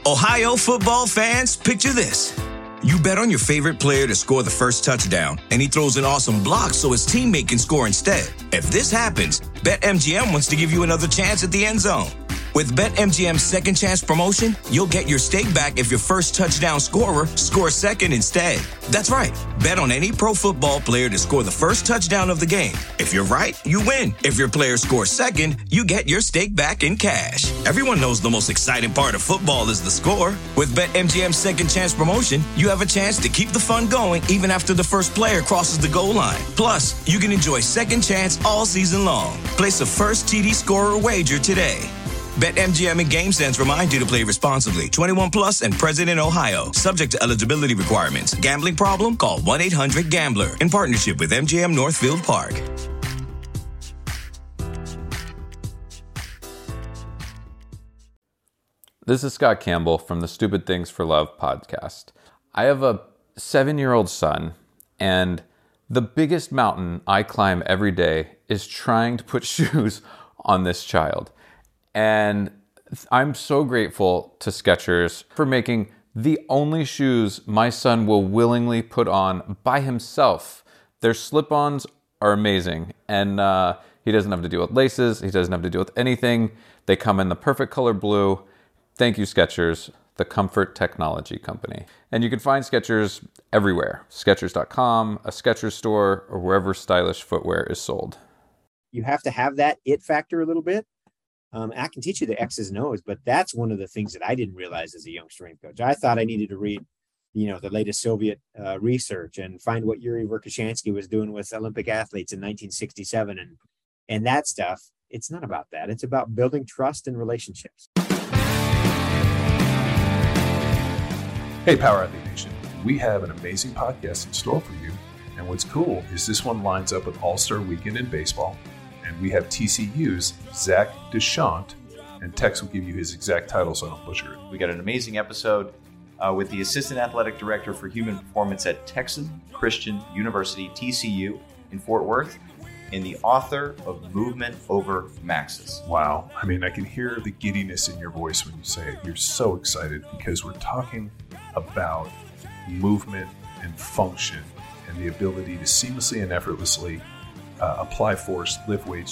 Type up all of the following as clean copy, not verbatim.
Ohio football fans, picture this. You bet on your favorite player to score the first touchdown, and he throws an awesome block so his teammate can score instead. If this happens, BetMGM wants to give you another chance at the end zone. With BetMGM's second chance promotion, you'll get your stake back if your first touchdown scorer scores second instead. That's right. Bet on any pro football player to score the first touchdown of the game. If you're right, you win. If your player scores second, you get your stake back in cash. Everyone knows the most exciting part of football is the score. With BetMGM's second chance promotion, you have a chance to keep the fun going even after the first player crosses the goal line. Plus, you can enjoy second chance all season long. Place a first TD scorer wager today. BetMGM and GameSense remind you to play responsibly. 21 plus and present in Ohio. Subject to eligibility requirements. Gambling problem? Call 1-800-GAMBLER. In partnership with MGM Northfield Park. This is Scott Campbell from the Stupid Things for Love podcast. I have a 7-year-old son, and the biggest mountain I climb every day is trying to put shoes on this child. And I'm so grateful to Skechers for making the only shoes my son will willingly put on by himself. Their slip-ons are amazing, and he doesn't have to deal with laces. He doesn't have to deal with anything. They come in the perfect color blue. Thank you, Skechers, the comfort technology company. And you can find Skechers everywhere. Skechers.com, a Skechers store, or wherever stylish footwear is sold. You have to have that it factor a little bit. I can teach you the X's and O's, but that's one of the things that I didn't realize as a young strength coach. I thought I needed to read, the latest Soviet research and find what Yuri Verkhoshansky was doing with Olympic athletes in 1967 and that stuff. It's not about that. It's about building trust and relationships. Hey, Power Athlete Nation. We have an amazing podcast in store for you. And what's cool is this one lines up with All-Star Weekend in baseball. And we have TCU's Zach DeShant, and Tex will give you his exact title so I don't butcher it. We got an amazing episode with the Assistant Athletic Director for Human Performance at Texas Christian University, TCU, in Fort Worth, and the author of Movement Over Maxis. Wow. I mean, I can hear the giddiness in your voice when you say it. You're so excited because we're talking about movement and function and the ability to seamlessly and effortlessly apply force, lift weights,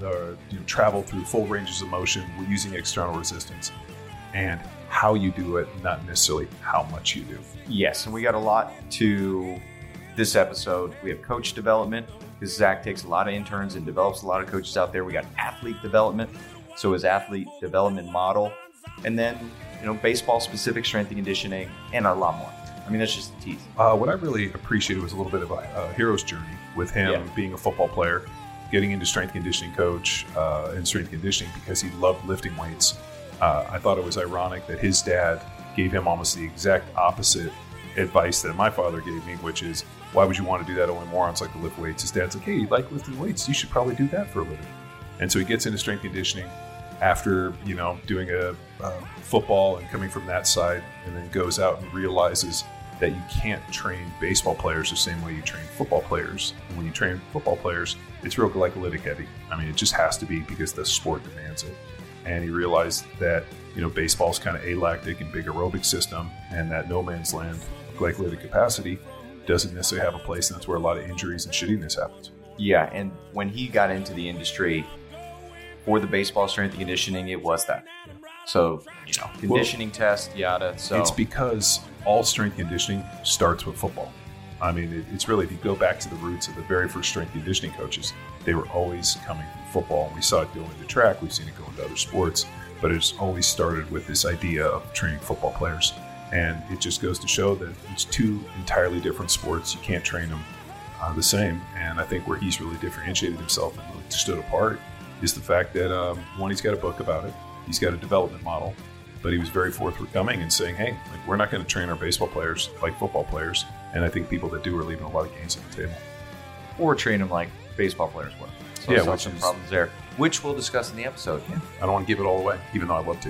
travel through full ranges of motion. We're using external resistance, and how you do it, not necessarily how much you do. Yes, and we got a lot to this episode. We have coach development, because Zach takes a lot of interns and develops a lot of coaches out there. We got athlete development, so his athlete development model, and then baseball-specific strength and conditioning, and a lot more. I mean, that's just the teeth. What I really appreciated was a little bit of a hero's journey with him being a football player, getting into strength conditioning coach and strength conditioning because he loved lifting weights. I thought it was ironic that his dad gave him almost the exact opposite advice that my father gave me, which is, why would you want to do that? Only morons like to lift weights. His dad's like, hey, you like lifting weights? You should probably do that for a living. And so he gets into strength conditioning after, doing a football and coming from that side, and then goes out and realizes that you can't train baseball players the same way you train football players. And when you train football players, it's real glycolytic heavy. I mean, it just has to be because the sport demands it. And he realized that, baseball's kind of alactic and big aerobic system, and that no man's land glycolytic capacity doesn't necessarily have a place, and that's where a lot of injuries and shittiness happens. Yeah, and when he got into the industry for the baseball strength and conditioning, it was that. So, conditioning test, yada. So it's because all strength conditioning starts with football. I mean, it's really, if you go back to the roots of the very first strength conditioning coaches, they were always coming from football. We saw it go into track, we've seen it go into other sports, but it's always started with this idea of training football players. And it just goes to show that it's two entirely different sports. You can't train them the same. And I think where he's really differentiated himself and really stood apart is the fact that, one, he's got a book about it. He's got a development model, but he was very forthcoming and saying, hey, we're not going to train our baseball players like football players. And I think people that do are leaving a lot of gains on the table. Or train them like baseball players would. So yeah, there's some problems there, which we'll discuss in the episode. Yeah. I don't want to give it all away, even though I'd love to.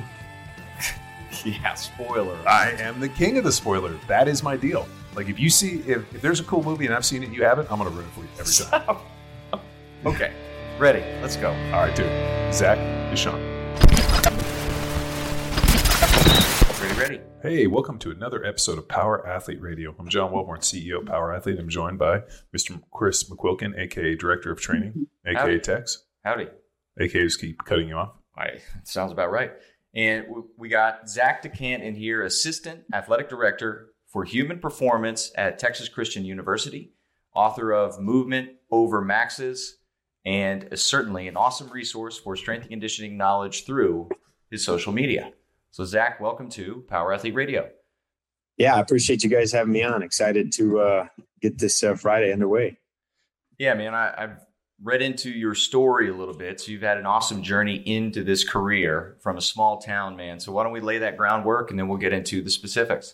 Yeah, spoiler. I am the king of the spoiler. That is my deal. Like, if you see, if there's a cool movie and I've seen it, you haven't, I'm going to ruin it for you every time. Okay, ready. Let's go. All right, dude. Zach DeShant. Ready ready. Hey, welcome to another episode of Power Athlete Radio. I'm John Wellborn, CEO of Power Athlete. I'm joined by Mr. Chris McQuilkin, a.k.a. Director of Training, a.k.a. Howdy. Tex. Howdy. A.k.a. just keep cutting you off. Sounds about right. And we got Zach DeCant in here, Assistant Athletic Director for Human Performance at Texas Christian University, author of Movement Over Maxes, and is certainly an awesome resource for strength and conditioning knowledge through his social media. So, Zach, welcome to Power Athlete Radio. Yeah, I appreciate you guys having me on. Excited to get this Friday underway. Yeah, man, I've read into your story a little bit. So you've had an awesome journey into this career from a small town, man. So why don't we lay that groundwork and then we'll get into the specifics.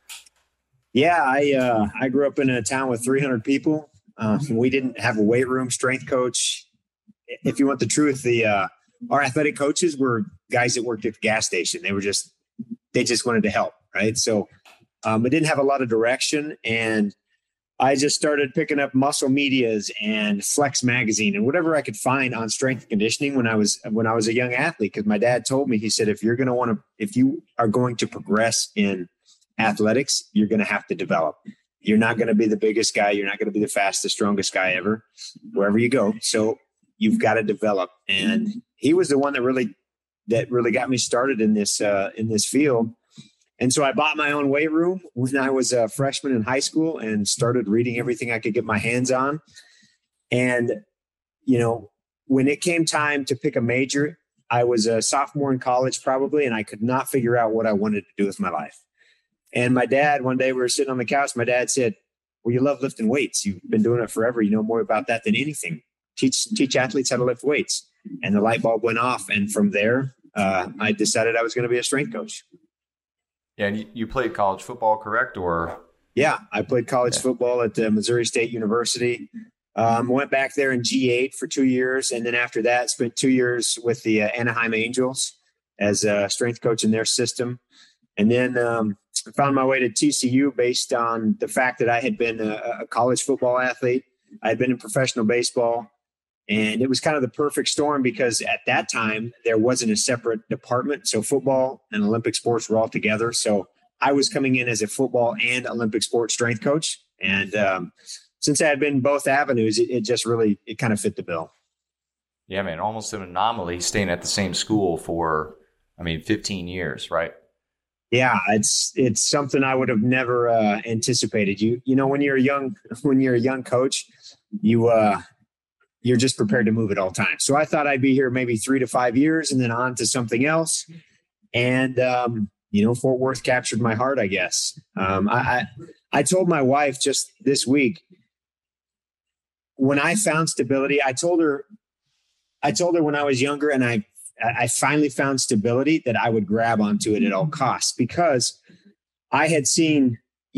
Yeah, I grew up in a town with 300 people. We didn't have a weight room, strength coach. If you want the truth, our athletic coaches were guys that worked at the gas station. They just wanted to help, right? So I didn't have a lot of direction, and I just started picking up Muscle Medias and Flex Magazine and whatever I could find on strength and conditioning when I was a young athlete. Because my dad told me, he said, if you are going to progress in athletics, you're going to have to develop. You're not going to be the biggest guy. You're not going to be the fastest, strongest guy ever, wherever you go. So you've got to develop. And he was the one that really got me started in this field. And so I bought my own weight room when I was a freshman in high school and started reading everything I could get my hands on. And, when it came time to pick a major, I was a sophomore in college probably, and I could not figure out what I wanted to do with my life. And my dad, one day we were sitting on the couch, my dad said, well, you love lifting weights. You've been doing it forever. You know more about that than anything. Teach athletes how to lift weights. And the light bulb went off. And from there, I decided I was going to be a strength coach. Yeah, and you played college football, correct? Or yeah, I played college football at Missouri State University. Went back there in G8 for 2 years. And then after that, spent 2 years with the Anaheim Angels as a strength coach in their system. And then I found my way to TCU based on the fact that I had been a college football athlete. I had been in professional baseball. And it was kind of the perfect storm because at that time, there wasn't a separate department. So football and Olympic sports were all together. So I was coming in as a football and Olympic sports strength coach. And since I had been in both avenues, it kind of fit the bill. Yeah, man, almost an anomaly staying at the same school for, 15 years, right? Yeah, it's something I would have never anticipated. When you're a young coach, you're just prepared to move at all times. So I thought I'd be here maybe 3 to 5 years and then on to something else. And, Fort Worth captured my heart, I guess. I told my wife just this week, when I found stability, I told her when I was younger and I finally found stability that I would grab onto it at all costs, because I had seen,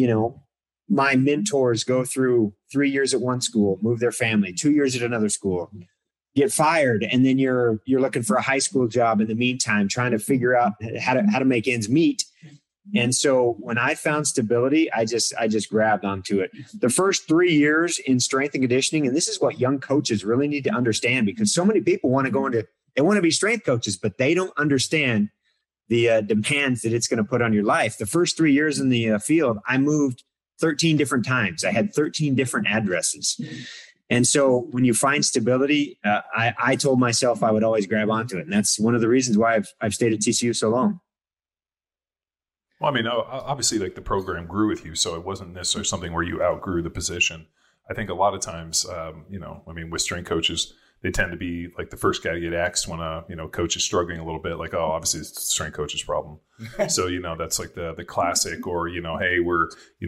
my mentors go through 3 years at one school, move their family, 2 years at another school, get fired. And then you're looking for a high school job in the meantime, trying to figure out how to make ends meet. And so when I found stability, I just grabbed onto it. The first 3 years in strength and conditioning, and this is what young coaches really need to understand, because so many people want to be strength coaches, but they don't understand the demands that it's going to put on your life. The first 3 years in the field, I moved 13 different times. I had 13 different addresses. And so when you find stability, I told myself I would always grab onto it. And that's one of the reasons why I've stayed at TCU so long. Well, obviously, the program grew with you, so it wasn't necessarily something where you outgrew the position. I think a lot of times, with strength coaches, they tend to be like the first guy to get axed when a coach is struggling a little bit. Like, oh, obviously it's the strength coach's problem. So that's like the classic. Or hey, we're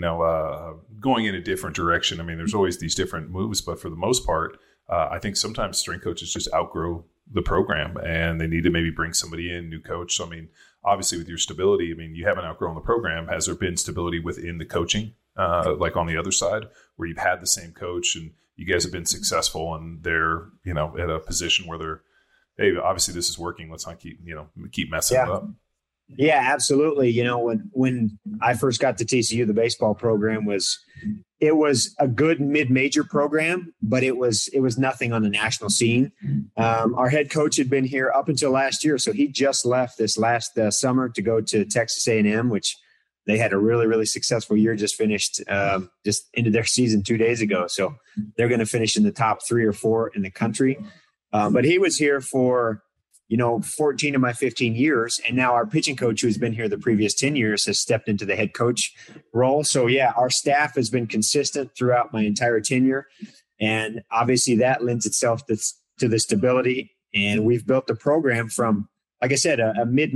going in a different direction. There's always these different moves, but for the most part, I think sometimes strength coaches just outgrow the program and they need to maybe bring somebody in, new coach. So obviously with your stability, you haven't outgrown the program. Has there been stability within the coaching, like on the other side, where you've had the same coach and you guys have been successful and they're, at a position where they're, hey, obviously this is working. Let's not keep messing it up. Yeah, absolutely. When I first got to TCU, the baseball program was it was a good mid-major program, but it was nothing on the national scene. Our head coach had been here up until last year, so he just left this last summer to go to Texas A&M, which they had a really, really successful year. Just finished, just ended their season 2 days ago, so they're going to finish in the top 3 or 4 in the country. But he was here for 14 of my 15 years. And now our pitching coach, who's been here the previous 10 years, has stepped into the head coach role. So yeah, our staff has been consistent throughout my entire tenure. And obviously that lends itself to the stability. And we've built the program from, like I said, a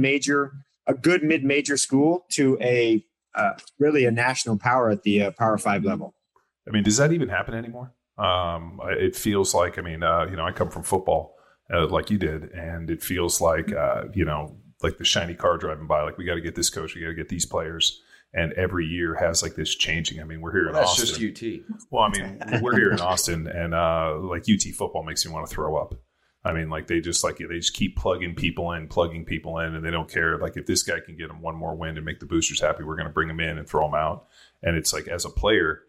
good mid-major school to really a national power at the Power 5 level. I mean, does that even happen anymore? It feels like, I come from football. Like you did, and it feels like like the shiny car driving by. Like, we got to get this coach, we got to get these players, and every year has like this changing. I mean, we're here in Austin. That's just UT. Well, I mean, we're here in Austin, and like UT football makes me want to throw up. I mean, like they just keep plugging people in, and they don't care. Like, if this guy can get them one more win and make the boosters happy, we're going to bring him in and throw him out. And it's like, as a player,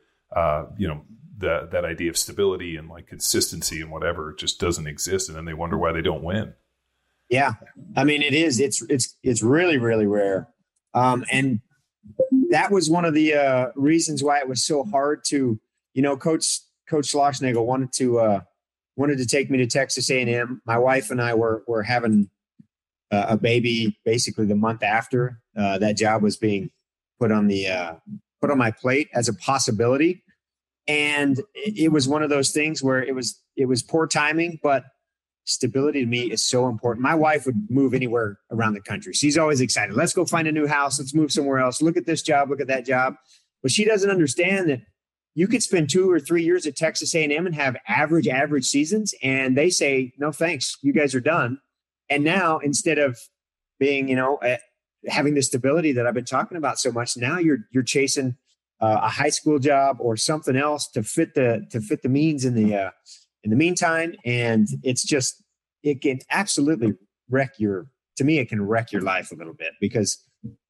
that idea of stability and like consistency and whatever just doesn't exist, and then they wonder why they don't win. Yeah, I mean, it is. It's really, really rare, and that was one of the reasons why it was so hard to, Coach Schlossnagle wanted to take me to Texas A&M. My wife and I were having a baby basically the month after that job was being put on my plate as a possibility. And it was one of those things where it was poor timing, but stability to me is so important. My wife would move anywhere around the country. She's always excited. Let's go find a new house. Let's move somewhere else. Look at this job. Look at that job. But she doesn't understand that you could spend 2 or 3 years at Texas A&M and have average seasons. And they say, no, thanks. You guys are done. And now, instead of being, having the stability that I've been talking about so much, now you're chasing a high school job or something else to fit the means in the meantime. And it can absolutely wreck your life a little bit, because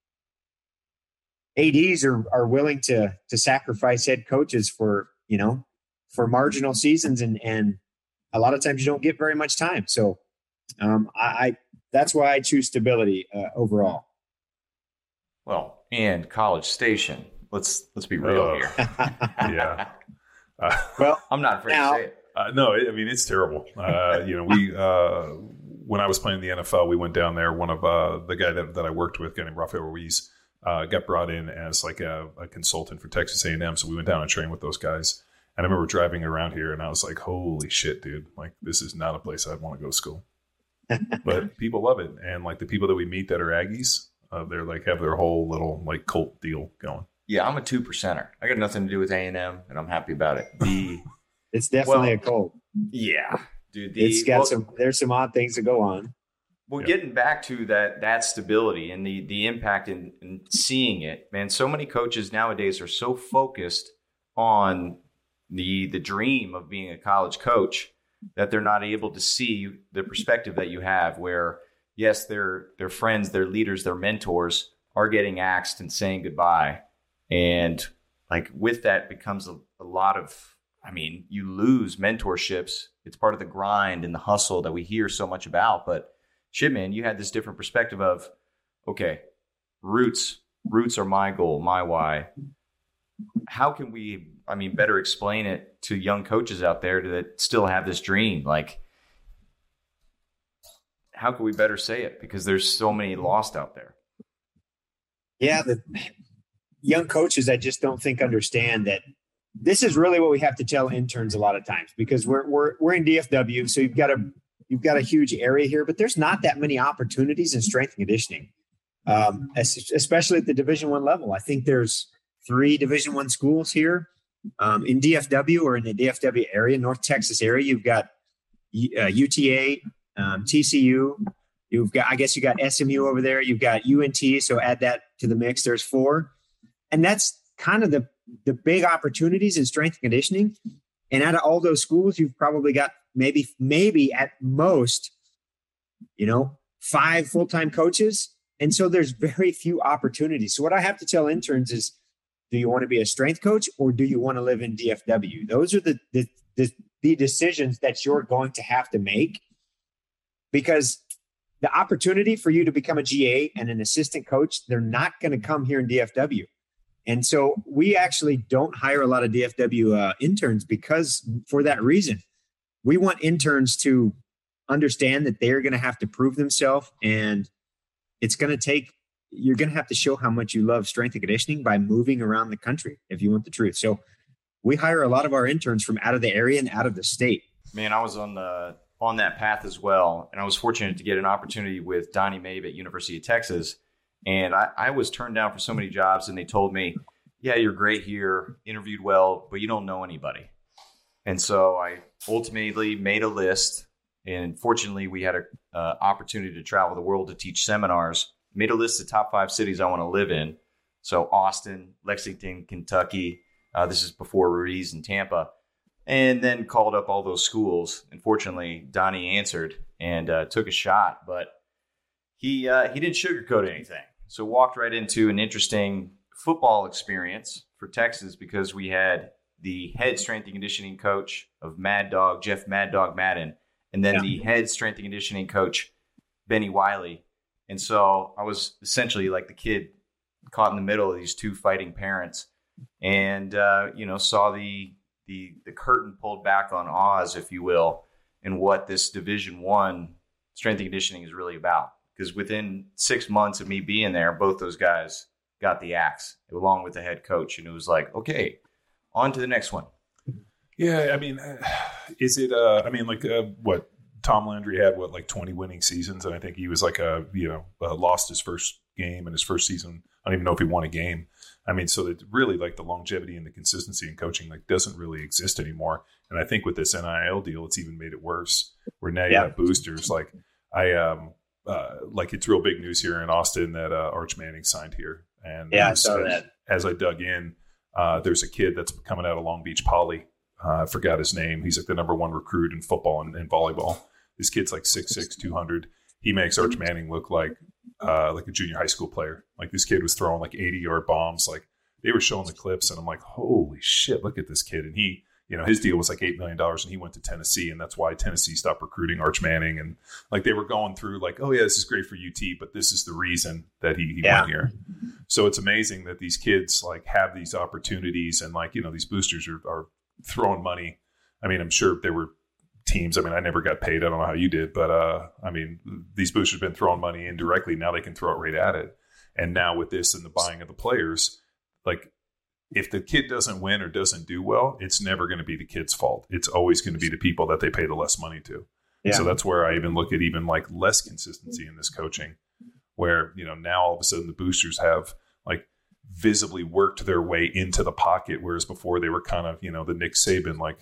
ADs are willing to sacrifice head coaches for marginal seasons. And a lot of times you don't get very much time. So that's why I choose stability overall. Well, and College Station. Let's be real here. Yeah. Well, I'm not afraid to say it. No, I mean, it's terrible. We when I was playing in the NFL, we went down there. One of the guy that I worked with, a guy named Rafael Ruiz, got brought in as like a consultant for Texas A&M. So we went down and trained with those guys. And I remember driving around here, and I was like, "Holy shit, dude! Like, this is not a place I'd want to go to school." But people love it, and like the people that we meet that are Aggies, they're like have their whole little like cult deal going. Yeah, I'm a 2%er. I got nothing to do with A&M, and I'm happy about it. It's definitely a cult. Yeah, dude. There's some odd things that go on. Well, getting back to that stability and the impact in seeing it, man. So many coaches nowadays are so focused on the dream of being a college coach that they're not able to see the perspective that you have, where yes, their friends, their leaders, their mentors are getting axed and saying goodbye. And like with that becomes a lot of, you lose mentorships. It's part of the grind and the hustle that we hear so much about. But shit, man, you had this different perspective of, okay, roots are my goal, my why. How can we, better explain it to young coaches out there that still have this dream? Like, how can we better say it? Because there's so many lost out there. Yeah, the young coaches, I just don't think understand that this is really what we have to tell interns a lot of times, because we're in DFW, so you've got a huge area here, but there's not that many opportunities in strength and conditioning, especially at the Division I level. I think there's 3 Division I schools here in DFW or in the DFW area, North Texas area. You've got UTA, TCU. You got SMU over there. You've got UNT. So add that to the mix. There's 4. And that's kind of the big opportunities in strength and conditioning. And out of all those schools, you've probably got maybe at most, 5 full-time coaches. And so there's very few opportunities. So what I have to tell interns is, Do you want to be a strength coach, or do you want to live in DFW? Those are the decisions that you're going to have to make, because the opportunity for you to become a GA and an assistant coach, they're not going to come here in DFW. And so we actually don't hire a lot of DFW interns because for that reason. We want interns to understand that they're going to have to prove themselves, and it's going to take, you're going to have to show how much you love strength and conditioning by moving around the country if you want the truth. So we hire a lot of our interns from out of the area and out of the state. Man, I was on that path as well. And I was fortunate to get an opportunity with Donnie Mabe at University of Texas. And I was turned down for so many jobs, and they told me, yeah, you're great here, interviewed well, but you don't know anybody. And so I ultimately made a list, and fortunately we had an opportunity to travel the world to teach seminars, made a list of top 5 cities I want to live in. So Austin, Lexington, Kentucky, this is before Ruiz and Tampa, and then called up all those schools. And fortunately, Donnie answered and took a shot, but he didn't sugarcoat anything. So walked right into an interesting football experience for Texas, because we had the head strength and conditioning coach of Mad Dog, Jeff Mad Dog Madden, and then the head strength and conditioning coach, Benny Wiley. And so I was essentially like the kid caught in the middle of these two fighting parents, and saw the curtain pulled back on Oz, if you will, and what this Division I strength and conditioning is really about. Because within 6 months of me being there, both those guys got the axe along with the head coach, and it was like, okay, on to the next one. Yeah, I mean, is it? What Tom Landry had? What, like 20 winning seasons, and I think he was like lost his first game in his first season. I don't even know if he won a game. I mean, so that really like the longevity and the consistency in coaching like doesn't really exist anymore. And I think with this NIL deal, it's even made it worse. Where now you have boosters. Like it's real big news here in Austin that Arch Manning signed here. And I saw that. As I dug in. There's a kid that's coming out of Long Beach Poly. I forgot his name. He's like the number 1 recruit in football and volleyball. This kid's like 6'6", 200. He makes Arch Manning look like a junior high school player. Like this kid was throwing like 80-yard bombs. Like they were showing the clips, and I'm like, holy shit, look at this kid. And he, his deal was like $8 million, and he went to Tennessee, and that's why Tennessee stopped recruiting Arch Manning. And like they were going through like, oh yeah, this is great for UT, but this is the reason that he went here. So it's amazing that these kids like have these opportunities, and like, these boosters are throwing money. I mean, I'm sure there were teams. I mean, I never got paid. I don't know how you did, but I mean, these boosters have been throwing money indirectly. Now they can throw it right at it. And now with this and the buying of the players, like if the kid doesn't win or doesn't do well, it's never going to be the kid's fault. It's always going to be the people that they pay the less money to. Yeah. So that's where I even look at even like less consistency in this coaching, where, now all of a sudden the boosters have like visibly worked their way into the pocket, whereas before they were kind of, the Nick Saban, like,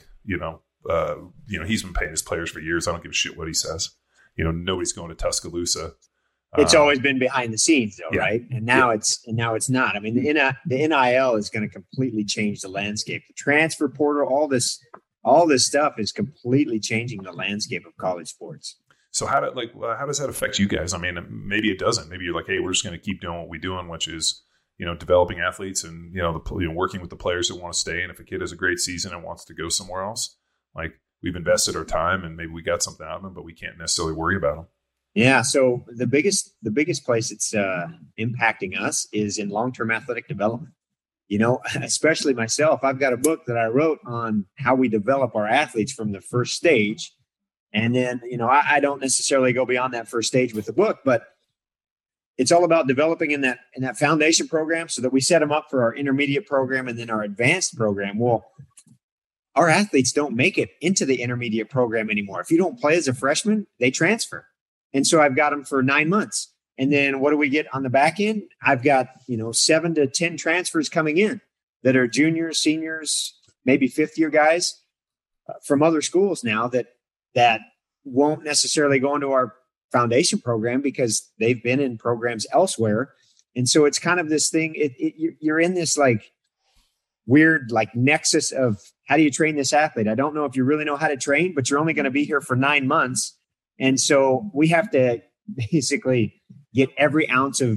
he's been paying his players for years. I don't give a shit what he says. Nobody's going to Tuscaloosa. It's always been behind the scenes, though, right? And now it's not. I mean, the NIL is going to completely change the landscape. The transfer portal, all this stuff is completely changing the landscape of college sports. So how does that affect you guys? I mean, maybe it doesn't. Maybe you're like, hey, we're just going to keep doing what we're doing, which is, developing athletes and, working with the players that want to stay. And if a kid has a great season and wants to go somewhere else, like we've invested our time and maybe we got something out of them, but we can't necessarily worry about them. Yeah. So the biggest place it's impacting us is in long-term athletic development. Especially myself, I've got a book that I wrote on how we develop our athletes from the first stage. And then, I don't necessarily go beyond that first stage with the book, but it's all about developing in that foundation program so that we set them up for our intermediate program and then our advanced program. Well, our athletes don't make it into the intermediate program anymore. If you don't play as a freshman, they transfer. And so I've got them for 9 months. And then what do we get on the back end? I've got, 7 to 10 transfers coming in that are juniors, seniors, maybe 5th-year guys from other schools now that won't necessarily go into our foundation program because they've been in programs elsewhere. And so it's kind of this thing, you're in this like weird like nexus of how do you train this athlete? I don't know if you really know how to train, but you're only going to be here for 9 months. And so we have to basically get every ounce of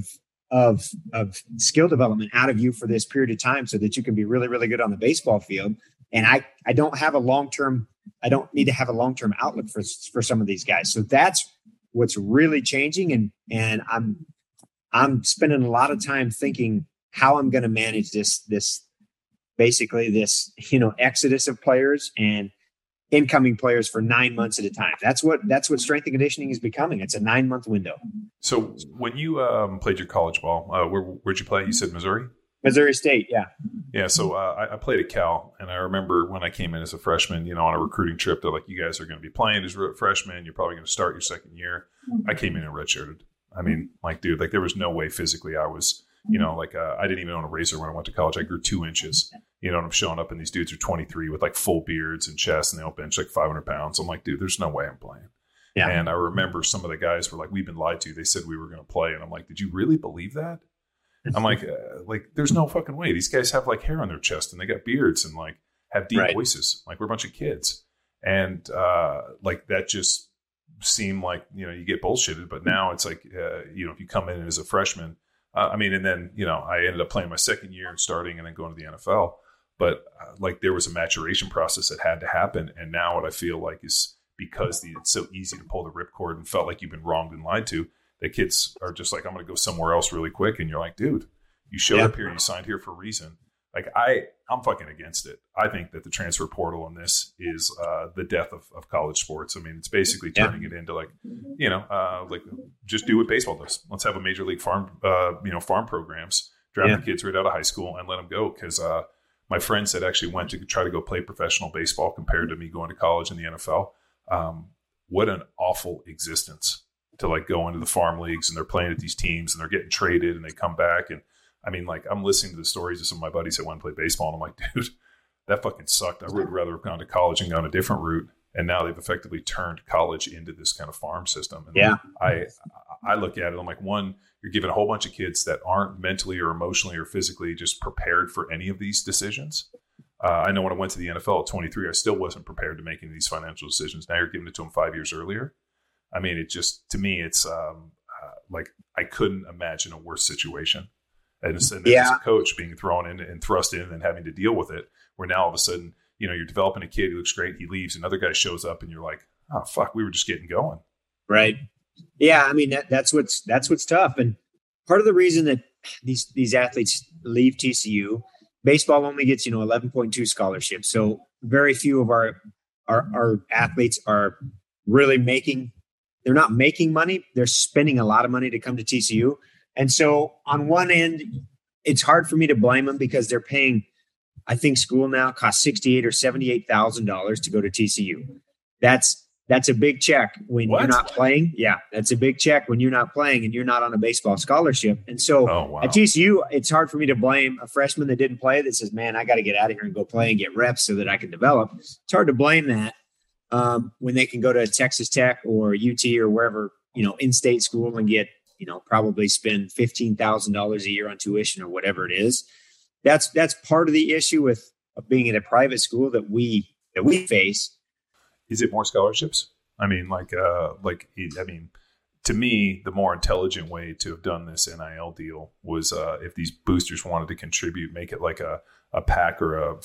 of skill development out of you for this period of time so that you can be really, really good on the baseball field. And I don't have a long-term, I don't need to have a long-term outlook for some of these guys. So that's what's really changing. And I'm spending a lot of time thinking how I'm going to manage this basically this, exodus of players and incoming players for 9 months at a time. That's what strength and conditioning is becoming. It's a 9-month window. So when you played your college ball, where'd you play? You said Missouri? Missouri State, yeah. Yeah, so I played at Cal, and I remember when I came in as a freshman, on a recruiting trip, they're like, you guys are going to be playing as freshmen. You're probably going to start your second year. I came in and redshirted. I mean, dude, there was no way physically I was, I didn't even own a razor when I went to college. I grew 2 inches, and I'm showing up and these dudes are 23 with full beards and chest, and they all bench 500 pounds. I'm like, dude, there's no way I'm playing. Yeah. And I remember some of the guys were like, we've been lied to. They said we were going to play. And I'm like, did you really believe that? I'm like, there's no fucking way. These guys have hair on their chest and they got beards and have deep voices. We're a bunch of kids. And that just seemed you get bullshitted. But now it's if you come in as a freshman, and then, I ended up playing my second year and starting and then going to the NFL. But there was a maturation process that had to happen. And now what I feel is because it's so easy to pull the ripcord and felt like you've been wronged and lied to, the kids are just I'm going to go somewhere else really quick. And you're like, dude, you showed up here, you signed here for a reason. I'm fucking against it. I think that the transfer portal in this is the death of college sports. It's basically turning it into just do what baseball does. Let's have a major league farm programs, draft the kids right out of high school and let them go. Because my friends that actually went to try to go play professional baseball compared to me going to college in the NFL, what an awful existence to go into the farm leagues and they're playing at these teams and they're getting traded and they come back. And I'm listening to the stories of some of my buddies that went to play baseball. And I'm like, dude, that fucking sucked. I would rather have gone to college and gone a different route. And now they've effectively turned college into this kind of farm system. And I look at it. I'm like, one, you're giving a whole bunch of kids that aren't mentally or emotionally or physically just prepared for any of these decisions. I know when I went to the NFL at 23, I still wasn't prepared to make any of these financial decisions. Now you're giving it to them 5 years earlier. It just, to me, it's I couldn't imagine a worse situation. And as a coach being thrown in and thrust in and having to deal with it, where now all of a sudden, you're developing a kid, he looks great, he leaves, another guy shows up and you're like, oh, fuck, we were just getting going. Right. Yeah. That's what's tough. And part of the reason that these athletes leave TCU, baseball only gets, 11.2 scholarships. So very few of our athletes are really they're not making money. They're spending a lot of money to come to TCU. And so on one end, it's hard for me to blame them because they're paying, I think school now costs $68,000 or $78,000 to go to TCU. That's a big check when you're not playing. Yeah, that's a big check when you're not playing and you're not on a baseball scholarship. And so at TCU, it's hard for me to blame a freshman that didn't play that says, man, I got to get out of here and go play and get reps so that I can develop. It's hard to blame that when they can go to Texas Tech or UT or wherever, in-state school and get, probably spend $15,000 a year on tuition or whatever it is. That's part of the issue with being in a private school that we face. Is it more scholarships? To me, the more intelligent way to have done this NIL deal was if these boosters wanted to contribute, make it like a pack or a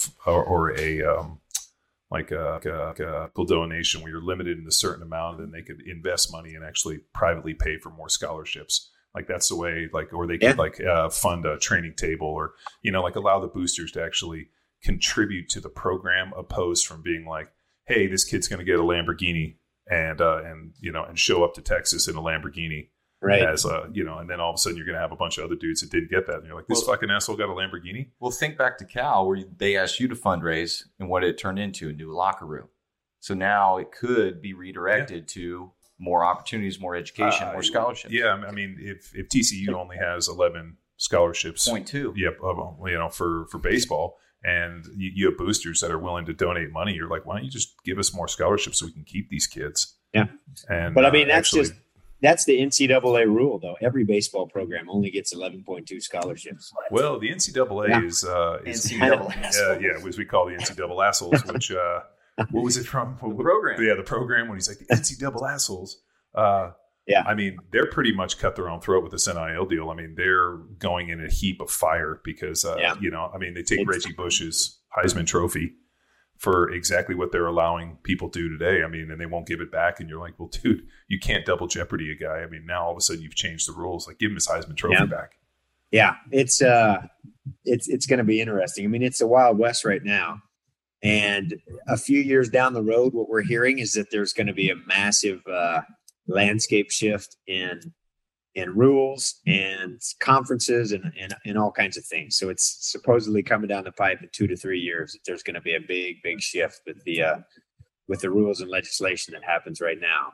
donation where you're limited in a certain amount, and they could invest money and actually privately pay for more scholarships. That's the way, or they could fund a training table or, allow the boosters to actually contribute to the program, opposed from being like, hey, this kid's going to get a Lamborghini and show up to Texas in a Lamborghini. Right. And then all of a sudden you're going to have a bunch of other dudes that didn't get that. And you're like, this fucking asshole got a Lamborghini. Well, think back to Cal where they asked you to fundraise and what it turned into, a new locker room. So now it could be redirected to more opportunities, more education, more scholarships. Yeah. If TCU only has 11 scholarships. 0.2. Yep. For baseball, and you have boosters that are willing to donate money, you're like, why don't you just give us more scholarships so we can keep these kids? Yeah. But that's the NCAA rule, though. Every baseball program only gets 11.2 scholarships. Well, the NCAA is NCAA, as we call the NCAA assholes, which what was it from? The program. Yeah, the program when he's like the NCAA assholes. Yeah. I mean, they're pretty much cut their own throat with this NIL deal. I mean, they're going in a heap of fire because, they take Reggie Bush's Heisman Trophy for exactly what they're allowing people to do today. I mean, and they won't give it back. And you're like, well, dude, you can't double jeopardy a guy. I mean, now all of a sudden you've changed the rules. Like, give him his Heisman Trophy back. Yeah, it's going to be interesting. I mean, it's the Wild West right now. And a few years down the road, what we're hearing is that there's going to be a massive landscape shift in rules and conferences and all kinds of things. So it's supposedly coming down the pipe in 2 to 3 years that there's going to be a big shift with the rules and legislation that happens right now.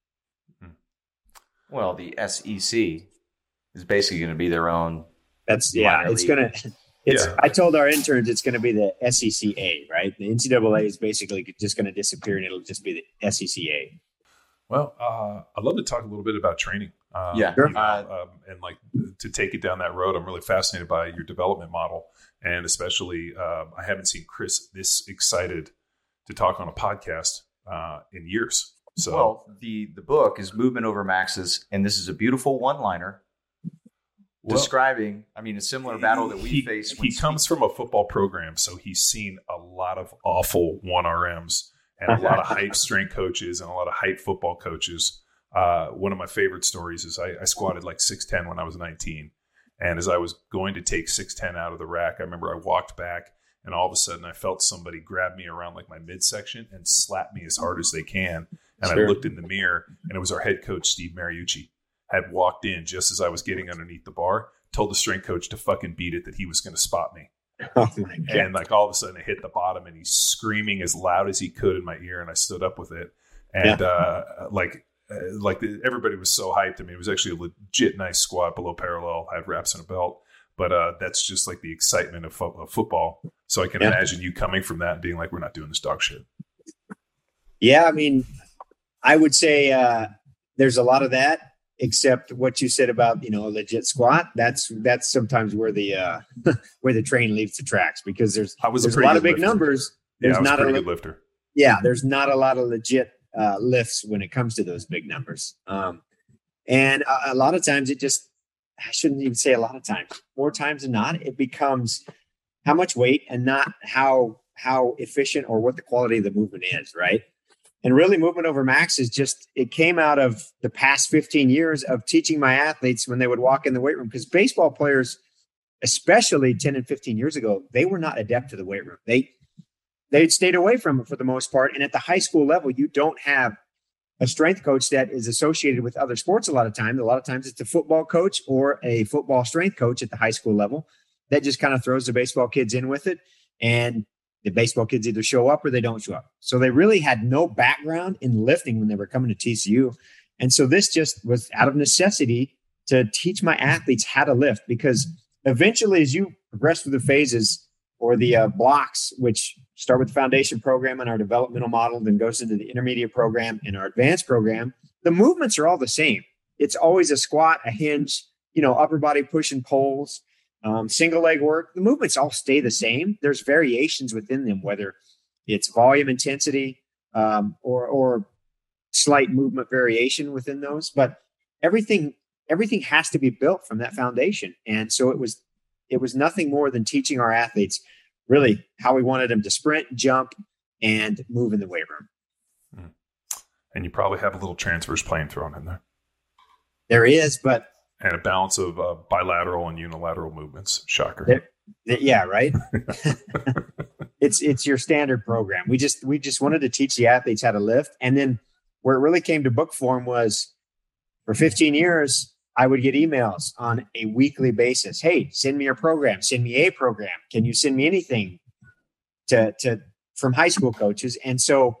Well, the SEC is basically going to be their own. It's going to. I told our interns it's going to be the SECA, right? The NCAA is basically just going to disappear, and it'll just be the SECA. Well, I'd love to talk a little bit about training. Sure. And like to take it down that road. I'm really fascinated by your development model, and especially I haven't seen Chris this excited to talk on a podcast in years. So, well, the book is Movement Over Maxes, and this is a beautiful one-liner. Describing, a similar battle that we face. He comes from a football program, so he's seen a lot of awful 1RMs and a lot of hype strength coaches and a lot of hype football coaches. One of my favorite stories is I squatted like 6'10" when I was 19. And as I was going to take 6'10" out of the rack, I remember I walked back and all of a sudden I felt somebody grab me around like my midsection and slap me as hard as they can. And I looked in the mirror and it was our head coach, Steve Mariucci, had walked in just as I was getting underneath the bar, told the strength coach to fucking beat it, that he was going to spot me. Oh my God. And like all of a sudden it hit the bottom and he's screaming as loud as he could in my ear. And I stood up with it. And everybody was so hyped. I mean, it was actually a legit nice squat below parallel, had wraps and a belt. But that's just like the excitement of football. So I can imagine you coming from that and being like, we're not doing this dog shit. Yeah, I mean, I would say there's a lot of that. Except what you said about, a legit squat. That's sometimes where the where the train leaves the tracks, because there's a lot of big numbers. There's not a good lifter. Yeah, there's not a lot of legit lifts when it comes to those big numbers. And a lot of times I shouldn't even say a lot of times. More times than not, it becomes how much weight and not how efficient or what the quality of the movement is, right? And really, Movement Over Max it came out of the past 15 years of teaching my athletes when they would walk in the weight room, because baseball players, especially 10 and 15 years ago, they were not adept to the weight room. They'd stayed away from it for the most part. And at the high school level, you don't have a strength coach that is associated with other sports a lot of times. A lot of times it's a football coach or a football strength coach at the high school level that just kind of throws the baseball kids in with it. And the baseball kids either show up or they don't show up. So they really had no background in lifting when they were coming to TCU. And so this just was out of necessity to teach my athletes how to lift, because eventually as you progress through the phases or the blocks, which start with the foundation program and our developmental model, then goes into the intermediate program and our advanced program, the movements are all the same. It's always a squat, a hinge, upper body push and pulls, single leg work. The movements all stay the same. There's variations within them, whether it's volume intensity or slight movement variation within those, but everything has to be built from that foundation. And so it was nothing more than teaching our athletes really how we wanted them to sprint, jump, and move in the weight room. And you probably have a little transverse plane thrown in there. There is, but and a balance of bilateral and unilateral movements. Shocker. Yeah, right. It's your standard program. We just wanted to teach the athletes how to lift. And then where it really came to book form was for 15 years, I would get emails on a weekly basis. Hey, send me your program. Send me a program. Can you send me anything from high school coaches? And so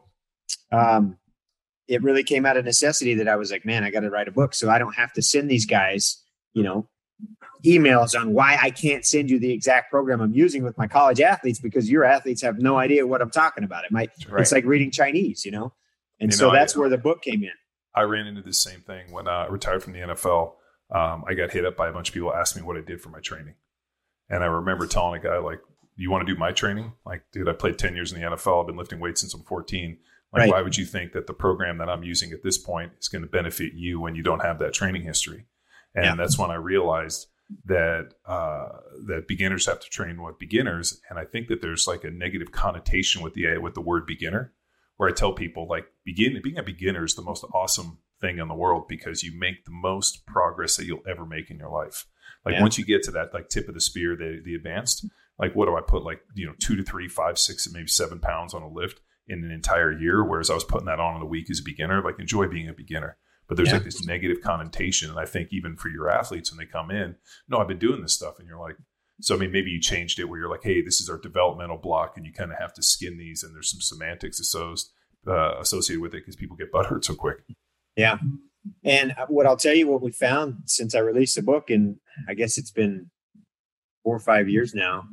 it really came out of necessity that I was like, man, I got to write a book so I don't have to send these guys, emails on why I can't send you the exact program I'm using with my college athletes, because your athletes have no idea what I'm talking about. It's like reading Chinese, And so that's where the book came in. I ran into the same thing when I retired from the NFL. I got hit up by a bunch of people asking me what I did for my training. And I remember telling a guy, like, you want to do my training? Like, dude, I played 10 years in the NFL. I've been lifting weights since I'm 14. Like, Right. why would you think that the program that I'm using at this point is going to benefit you when you don't have that training history? And that's when I realized that that beginners have to train with beginners. And I think that there's like a negative connotation with the word beginner, where I tell people like being a beginner is the most awesome thing in the world, because you make the most progress that you'll ever make in your life. Like once you get to that like tip of the spear, the advanced, like what do I put, like, 2 to 3, 5, 6, and maybe 7 pounds on a lift in an entire year, whereas I was putting that on in a week as a beginner. Like, enjoy being a beginner. But there's like this negative connotation. And I think even for your athletes, when they come in, no, I've been doing this stuff. And you're like, so I mean, maybe you changed it where you're like, hey, this is our developmental block, and you kind of have to skin these, and there's some semantics associated with it because people get butthurt so quick. Yeah. And what I'll tell you, what we found since I released the book, and I guess it's been 4 or 5 years now,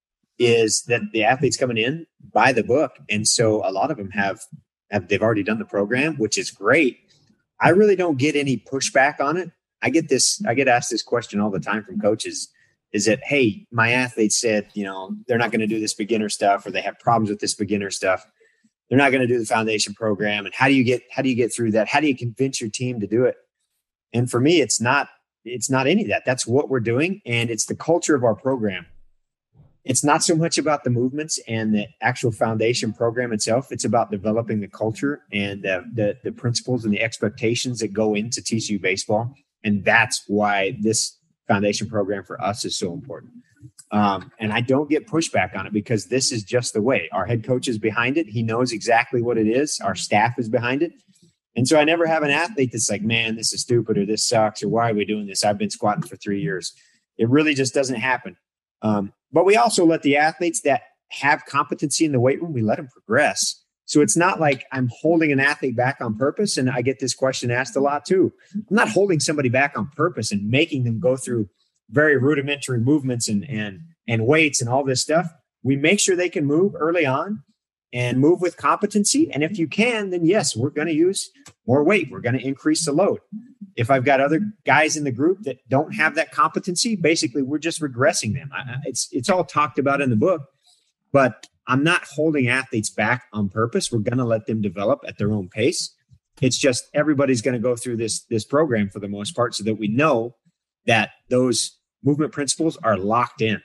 is that the athletes coming in buy the book. And so a lot of them they've already done the program, which is great. I really don't get any pushback on it. I get asked this question all the time from coaches, is that, hey, my athletes said, they're not going to do this beginner stuff, or they have problems with this beginner stuff. They're not going to do the foundation program. And how do you get through that? How do you convince your team to do it? And for me, it's not any of that. That's what we're doing. And it's the culture of our program. It's not so much about the movements and the actual foundation program itself. It's about developing the culture and the principles and the expectations that go into TCU baseball. And that's why this foundation program for us is so important. And I don't get pushback on it, because this is just the way. Our head coach is behind it. He knows exactly what it is. Our staff is behind it. And so I never have an athlete that's like, man, this is stupid, or this sucks, or why are we doing this? I've been squatting for 3 years. It really just doesn't happen. But we also let the athletes that have competency in the weight room, we let them progress. So it's not like I'm holding an athlete back on purpose. And I get this question asked a lot too. I'm not holding somebody back on purpose and making them go through very rudimentary movements and weights and all this stuff. We make sure they can move early on and move with competency. And if you can, then yes, we're going to use more weight. We're going to increase the load. If I've got other guys in the group that don't have that competency, basically we're just regressing them. It's all talked about in the book, but I'm not holding athletes back on purpose. We're going to let them develop at their own pace. It's just everybody's going to go through this program for the most part, so that we know that those movement principles are locked in.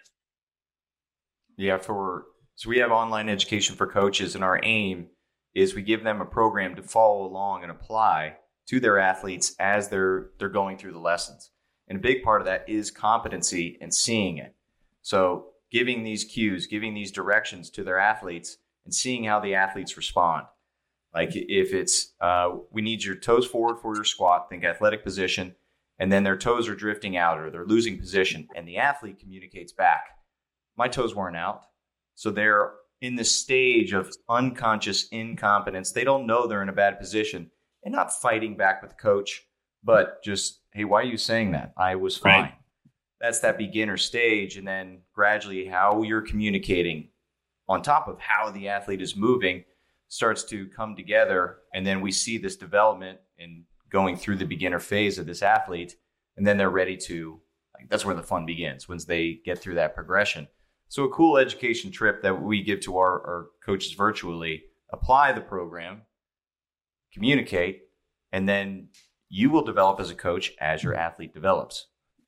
Yeah, so we have online education for coaches, and our aim is we give them a program to follow along and apply to their athletes as they're going through the lessons. And a big part of that is competency and seeing it. So giving these cues, giving these directions to their athletes, and seeing how the athletes respond. Like if it's, we need your toes forward for your squat, think athletic position, and then their toes are drifting out or they're losing position, and the athlete communicates back, my toes weren't out. So they're in the stage of unconscious incompetence. They don't know they're in a bad position, and not fighting back with the coach, but just, hey, why are you saying that? I was fine. Right. That's that beginner stage. And then gradually how you're communicating on top of how the athlete is moving starts to come together. And then we see this development and going through the beginner phase of this athlete. And then they're ready to, that's where the fun begins, once they get through that progression. So a cool education trip that we give to our coaches virtually: apply the program, communicate, and then you will develop as a coach as your athlete develops.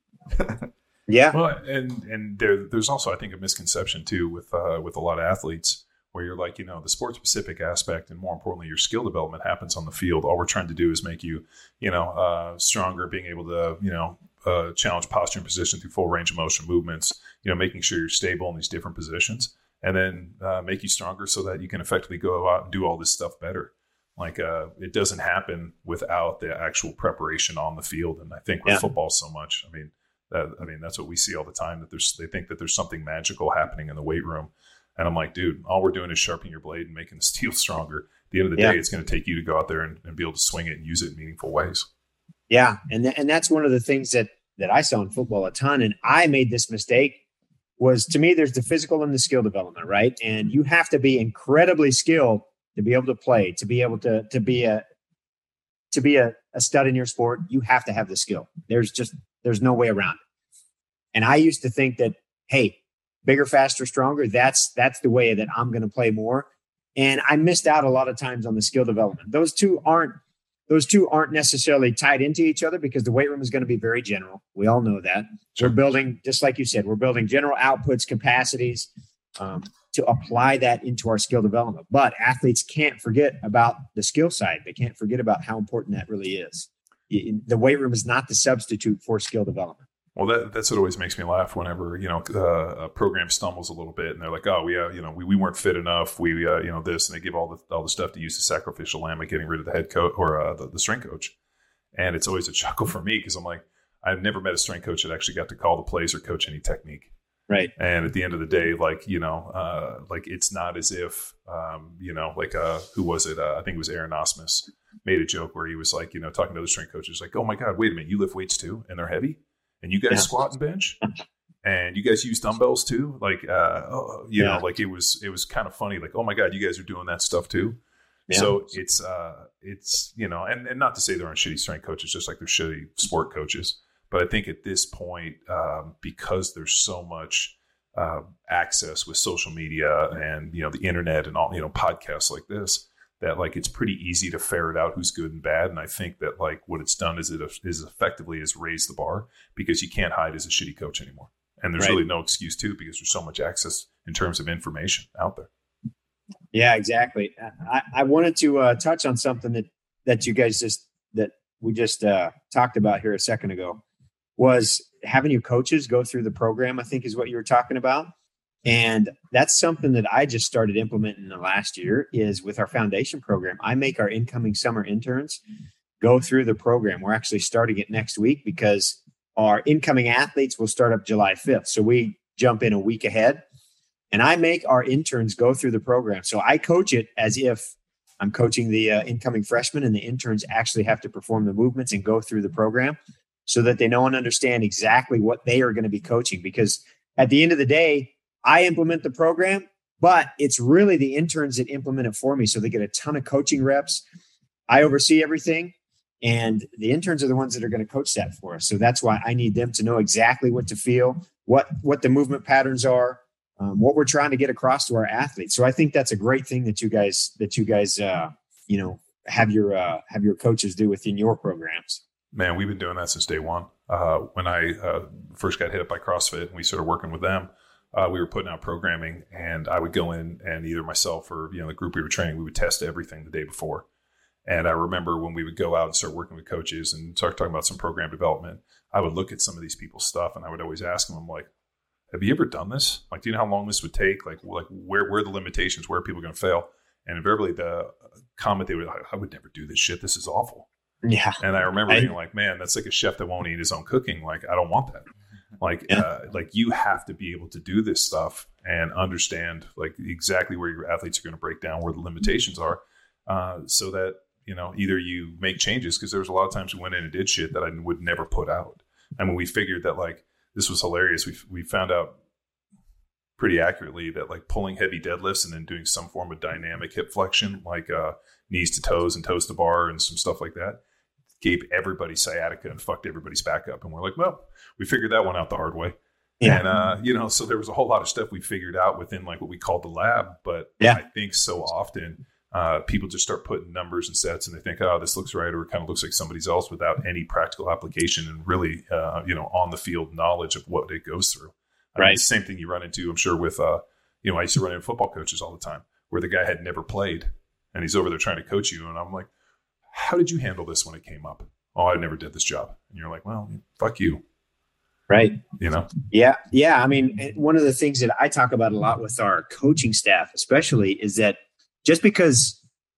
Yeah. Well, and there's also, I think, a misconception too with a lot of athletes, where you're like, the sport specific aspect, and more importantly, your skill development happens on the field. All we're trying to do is make you, stronger, being able to, challenge posture and position through full range of motion movements, making sure you're stable in these different positions, and then make you stronger so that you can effectively go out and do all this stuff better. Like it doesn't happen without the actual preparation on the field. And I think with football so much, that's what we see all the time, that they think that there's something magical happening in the weight room. And I'm like, dude, all we're doing is sharpening your blade and making the steel stronger. At the end of the day, it's going to take you to go out there and be able to swing it and use it in meaningful ways. Yeah. And that's one of the things that I saw in football a ton. And I made this mistake. Was, to me, there's the physical and the skill development, right? And you have to be incredibly skilled to be able to play, to be able to be a stud in your sport. You have to have the skill. There's no way around it. And I used to think that, hey, bigger, faster, stronger, that's the way that I'm going to play more. And I missed out a lot of times on the skill development. Those two aren't necessarily tied into each other because the weight room is going to be very general. We all know that. Sure. We're building, just like you said, we're building general outputs, capacities to apply that into our skill development. But athletes can't forget about the skill side. They can't forget about how important that really is. The weight room is not the substitute for skill development. Well, that's what always makes me laugh whenever, a program stumbles a little bit and they're like, oh, we weren't fit enough. This, and they give all the stuff to use the sacrificial lamb, like getting rid of the head coach or the strength coach. And it's always a chuckle for me because I'm like, I've never met a strength coach that actually got to call the plays or coach any technique. Right. And at the end of the day, it's not as if, who was it? I think it was Aaron Osmus made a joke where he was like, talking to other strength coaches, like, oh my God, wait a minute, you lift weights too, and they're heavy? And you guys squat and bench, and you guys use dumbbells too. It was kind of funny. Like, oh my God, you guys are doing that stuff too. Yeah. So it's and not to say there aren't shitty strength coaches, just like there's shitty sport coaches. But I think at this point, because there's so much access with social media and the internet and all podcasts like this, that it's pretty easy to ferret out who's good and bad. And I think that what it's done is effectively raised the bar because you can't hide as a shitty coach anymore. And there's really no excuse to, because there's so much access in terms of information out there. Yeah, exactly. I wanted to touch on something that you guys we just talked about here a second ago, was having your coaches go through the program, I think is what you were talking about. And that's something that I just started implementing in the last year is with our foundation program. I make our incoming summer interns go through the program. We're actually starting it next week because our incoming athletes will start up July 5th. So we jump in a week ahead, and I make our interns go through the program. So I coach it as if I'm coaching the incoming freshmen, and the interns actually have to perform the movements and go through the program so that they know and understand exactly what they are going to be coaching. Because at the end of the day, I implement the program, but it's really the interns that implement it for me. So they get a ton of coaching reps. I oversee everything, and the interns are the ones that are going to coach that for us. So that's why I need them to know exactly what to feel, what the movement patterns are, what we're trying to get across to our athletes. So I think that's a great thing that you guys have your coaches do within your programs. Man, we've been doing that since day one. When I first got hit up by CrossFit and we started working with them, we were putting out programming, and I would go in and either myself or the group we were training, we would test everything the day before. And I remember when we would go out and start working with coaches and start talking about some program development, I would look at some of these people's stuff and I would always ask them, I'm like, have you ever done this? Like, do you know how long this would take? Like where are the limitations? Where are people going to fail? And invariably the comment they would, I would never do this shit. This is awful. Yeah. And I remember being like, man, that's like a chef that won't eat his own cooking. Like, I don't want that. You have to be able to do this stuff and understand exactly where your athletes are going to break down, where the limitations are, so that, either you make changes, because there was a lot of times we went in and did shit that I would never put out. I mean, we figured that this was hilarious. We found out pretty accurately that pulling heavy deadlifts and then doing some form of dynamic hip flexion, knees to toes and toes to bar and some stuff like that, gave everybody sciatica and fucked everybody's back up. And we're like, well, we figured that one out the hard way. Yeah. And, so there was a whole lot of stuff we figured out within what we called the lab. But I think so often people just start putting numbers and sets and they think, oh, this looks right, or it kind of looks like somebody's else, without any practical application and really, on the field knowledge of what it goes through. Right. The same thing you run into, I'm sure, with, I used to run into football coaches all the time where the guy had never played and he's over there trying to coach you. And I'm like, how did you handle this when it came up? Oh, I never did this job. And you're like, well, fuck you. Right. Yeah. Yeah. I mean, one of the things that I talk about a lot with our coaching staff, especially, is that just because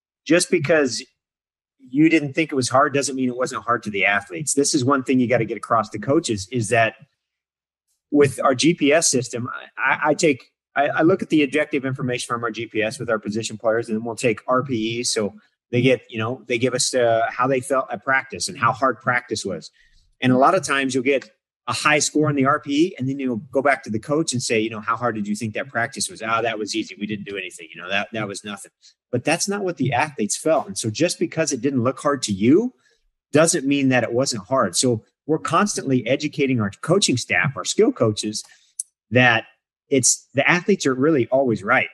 you didn't think it was hard doesn't mean it wasn't hard to the athletes. This is one thing you got to get across to coaches, is that with our GPS system, I look at the objective information from our GPS with our position players, and then we'll take RPE. So they give us how they felt at practice and how hard practice was. And a lot of times you'll get a high score on the RPE, and then you'll go back to the coach and say, how hard did you think that practice was? Oh, that was easy. We didn't do anything. That was nothing. But that's not what the athletes felt. And so just because it didn't look hard to you doesn't mean that it wasn't hard. So we're constantly educating our coaching staff, our skill coaches, that the athletes are really always right.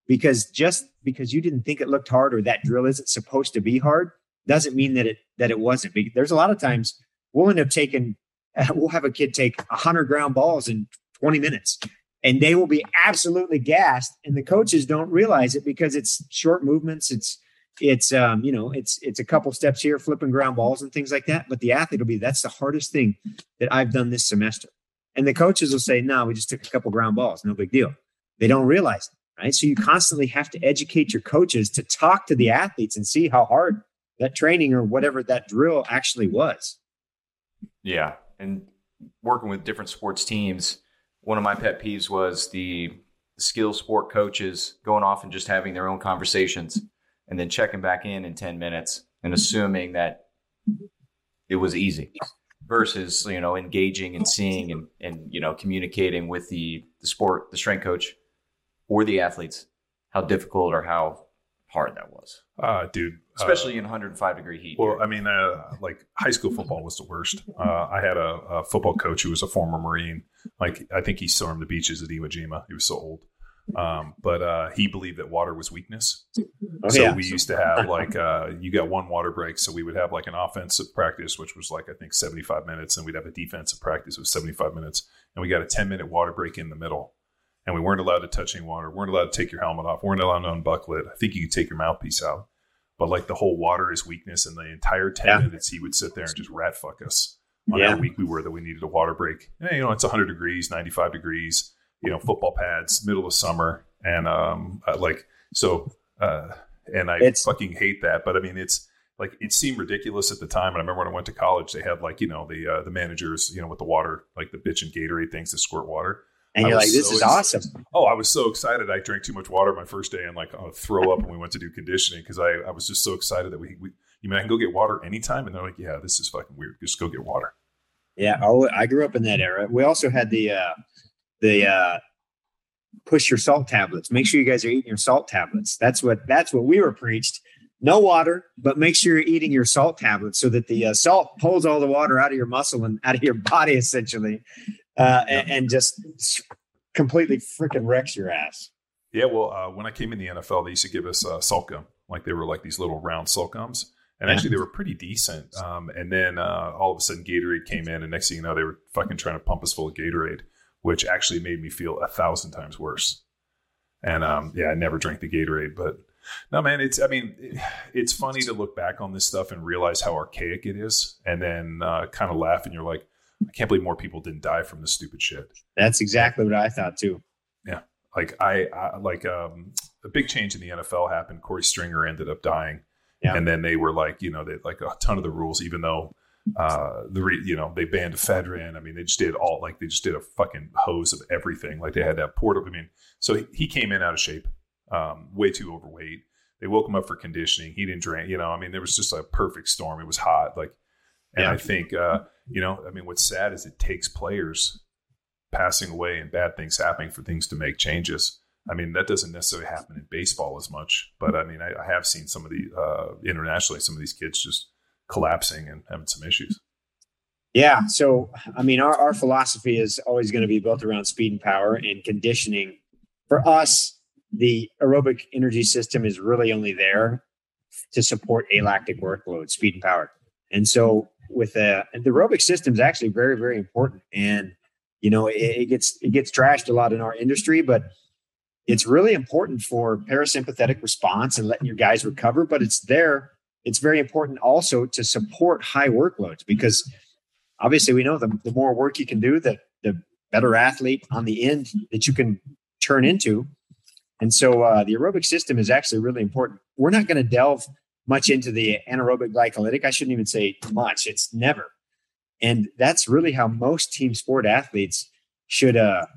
because just because you didn't think it looked hard or that drill isn't supposed to be hard doesn't mean that it wasn't. There's a lot of times we'll have a kid take 100 ground balls in 20 minutes and they will be absolutely gassed, and the coaches don't realize it because it's short movements. It's a couple steps here, flipping ground balls and things like that. But the athlete will be, that's the hardest thing that I've done this semester. And the coaches will say, no, we just took a couple ground balls. No big deal. They don't realize it, right? So you constantly have to educate your coaches to talk to the athletes and see how hard that training or whatever that drill actually was. Yeah. And working with different sports teams, one of my pet peeves was the skill sport coaches going off and just having their own conversations and then checking back in 10 minutes and assuming that it was easy versus, engaging and seeing and communicating with the strength coach or the athletes, how difficult or how hard that was. Dude. Especially in 105-degree heat. Well, I mean, like high school football was the worst. I had a football coach who was a former Marine. Like, I think he stormed the beaches at Iwo Jima. He was so old. But he believed that water was weakness. We used to have you got one water break. So we would have like an offensive practice, which was like, I think 75 minutes. And we'd have a defensive practice of 75 minutes. And we got a 10-minute water break in the middle. And we weren't allowed to touch any water. Weren't allowed to take your helmet off. Weren't allowed to unbuckle it. I think you could take your mouthpiece out. But like the whole water is weakness. And the entire 10 minutes, he would sit there and just rat fuck us on how weak we were that we needed a water break. And, it's 100 degrees, 95 degrees. Football pads, middle of summer. And and I fucking hate that. But I mean, it's like, it seemed ridiculous at the time. And I remember when I went to college, they had the managers, with the water, like the bitch and Gatorade things to squirt water. And you're like, this is awesome. Oh, I was so excited. I drank too much water my first day and throw up when we went to do conditioning because I was just so excited that I can go get water anytime. And they're like, yeah, this is fucking weird. Just go get water. Yeah. Oh, I grew up in that era. We also had the push your salt tablets. Make sure you guys are eating your salt tablets. That's what we were preached. No water, but make sure you're eating your salt tablets so that the salt pulls all the water out of your muscle and out of your body, essentially, and just completely freaking wrecks your ass. Yeah, well, when I came in the NFL, they used to give us salt gum. Like, they were like these little round salt gums. And actually, they were pretty decent. And then all of a sudden, Gatorade came in. And next thing you know, they were fucking trying to pump us full of Gatorade, which actually made me feel 1,000 times worse. And I never drank the Gatorade. But no, man, it's funny to look back on this stuff and realize how archaic it is. And then kind of laugh. And you're like, I can't believe more people didn't die from this stupid shit. That's exactly what I thought, too. Yeah. Like, a big change in the NFL happened. Corey Stringer ended up dying. Yeah. And then they were like, they like a ton of the rules, even though they banned ephedrine. I mean, they just did a fucking hose of everything. Like, they had that portal. I mean, so he came in out of shape, way too overweight. They woke him up for conditioning. He didn't drink, there was just a perfect storm. It was hot. I think, what's sad is it takes players passing away and bad things happening for things to make changes. I mean, that doesn't necessarily happen in baseball as much, but I mean, I have seen some of the internationally, some of these kids just collapsing and having some issues. Yeah. So, I mean, our philosophy is always going to be built around speed and power and conditioning. For us, the aerobic energy system is really only there to support alactic workload, speed and power. And so with the aerobic system is actually very, very important. And, it gets trashed a lot in our industry, but it's really important for parasympathetic response and letting your guys recover. But it's very important also to support high workloads, because obviously we know the more work you can do, the better athlete on the end that you can turn into. And so the aerobic system is actually really important. We're not going to delve much into the anaerobic glycolytic. I shouldn't even say much. It's never. And that's really how most team sport athletes should,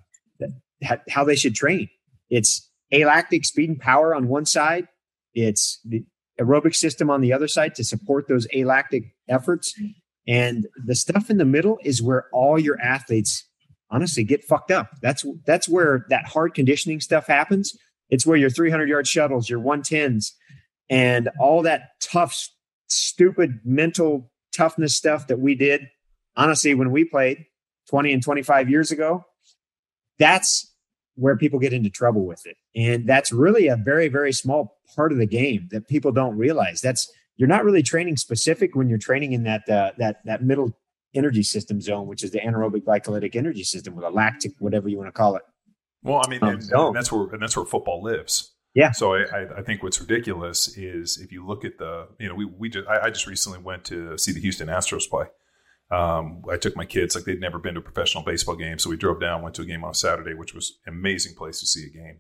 how they should train. It's alactic speed and power on one side. It's the aerobic system on the other side to support those alactic efforts. And the stuff in the middle is where all your athletes honestly get fucked up. That's where that hard conditioning stuff happens. It's where your 300-yard shuttles, your 110s, and all that tough, stupid mental toughness stuff that we did, honestly, when we played 20 and 25 years ago, that's where people get into trouble with it. And that's really a very, very small part of the game that people don't realize. You're not really training specific when you're training in that middle energy system zone, which is the anaerobic glycolytic energy system, with a lactic, whatever you want to call it. Well, I mean, and that's where football lives. Yeah. So I think what's ridiculous is if you look at I just recently went to see the Houston Astros play. I took my kids, like they'd never been to a professional baseball game. So we drove down, went to a game on a Saturday, which was an amazing place to see a game.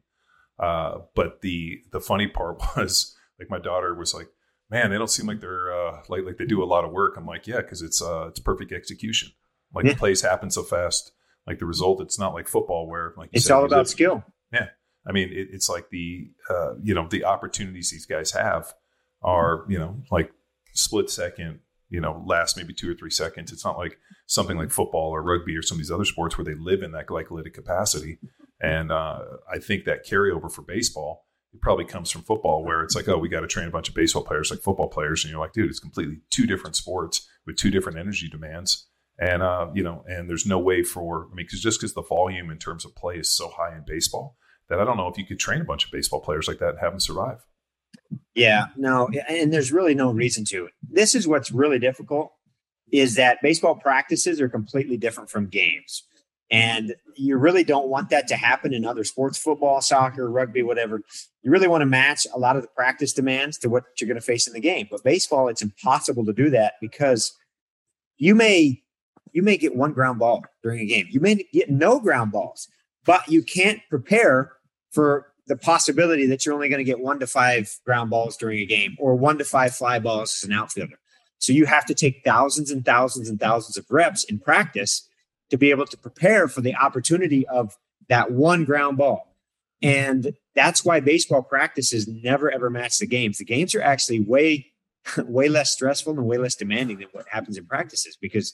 But the funny part was, like, my daughter was like, man, they don't seem like they're like they do a lot of work. I'm like, yeah, because it's perfect execution. Like the plays happen so fast. Like the result, it's not like football where, like, it's all about skill. Yeah, I mean, it's like the opportunities these guys have are, like split second, last maybe 2 or 3 seconds. It's not like something like football or rugby or some of these other sports where they live in that glycolytic capacity. And I think that carryover for baseball, it probably comes from football, where it's like, oh, we got to train a bunch of baseball players like football players. And you're like, dude, it's completely two different sports with two different energy demands. And, and there's no way because the volume in terms of play is so high in baseball that I don't know if you could train a bunch of baseball players like that and have them survive. Yeah, no, and there's really no reason to. This is what's really difficult, is that baseball practices are completely different from games. And you really don't want that to happen in other sports, football, soccer, rugby, whatever. You really want to match a lot of the practice demands to what you're going to face in the game. But baseball, it's impossible to do that, because you may get one ground ball during a game. You may get no ground balls, but you can't prepare for the possibility that you're only going to get 1 to 5 ground balls during a game, or 1 to 5 fly balls as an outfielder. So you have to take thousands and thousands and thousands of reps in practice to be able to prepare for the opportunity of that one ground ball. And that's why baseball practices never, ever match the games. The games are actually way less stressful and way less demanding than what happens in practices, because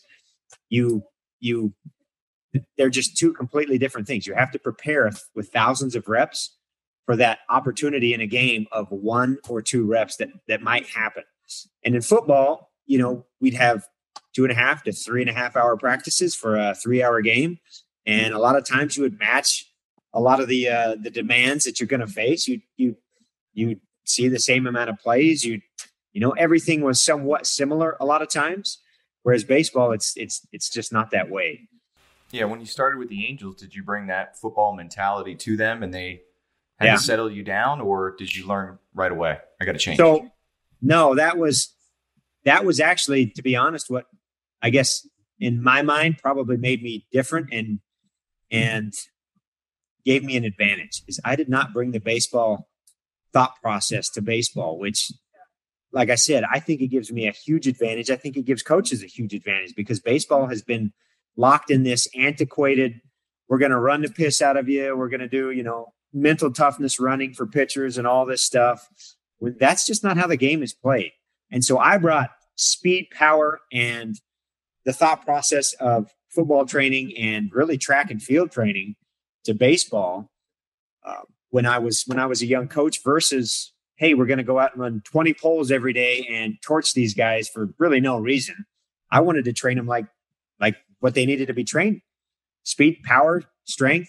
they're just two completely different things. You have to prepare with thousands of reps for that opportunity in a game of 1 or 2 reps that might happen. And in football, we'd have 2.5 to 3.5 hour practices for a 3-hour game. And a lot of times you would match a lot of the demands that you're going to face. You see the same amount of plays. Everything was somewhat similar a lot of times. Whereas baseball, it's just not that way. Yeah, when you started with the Angels, did you bring that football mentality to them and they had to settle you down, or did you learn right away? I got to change. So, no, that was actually, to be honest, what I guess in my mind probably made me different and gave me an advantage, is I did not bring the baseball thought process to baseball, which, like I said, I think it gives me a huge advantage. I think it gives coaches a huge advantage, because baseball has been locked in this antiquated, we're going to run the piss out of you. We're going to do, mental toughness running for pitchers and all this stuff. That's just not how the game is played. And so I brought speed, power, and the thought process of football training and really track and field training to baseball when I was a young coach, versus, hey, we're going to go out and run 20 poles every day and torch these guys for really no reason. I wanted to train them like what they needed to be trained: speed, power, strength,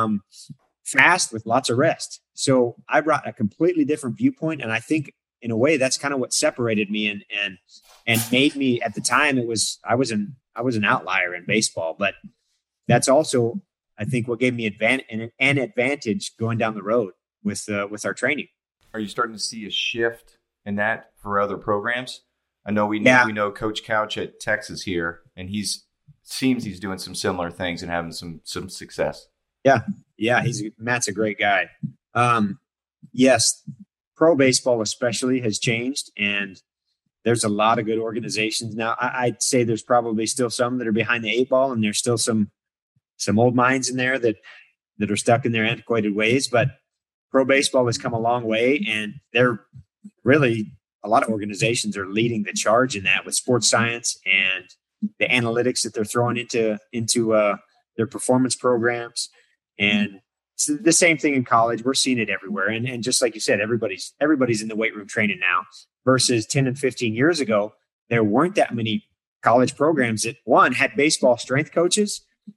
fast with lots of rest. So I brought a completely different viewpoint. And I think in a way that's kind of what separated me and made me, at the time, I was an outlier in baseball, but that's also, I think, what gave me an advantage going down the road with our training. Are you starting to see a shift in that for other programs? I know we know Coach Couch at Texas here, and he's doing some similar things and having some success. Yeah, Matt's a great guy. Yes, pro baseball especially has changed, and there's a lot of good organizations now. I'd say there's probably still some that are behind the 8 ball, and there's still some old minds in there that are stuck in their antiquated ways. But pro baseball has come a long way, and they're really, a lot of organizations are leading the charge in that, with sports science and the analytics that they're throwing into their performance programs. And it's the same thing in college. We're seeing it everywhere. And just like you said, everybody's in the weight room training now, versus 10 and 15 years ago, there weren't that many college programs that, one, had baseball strength coaches,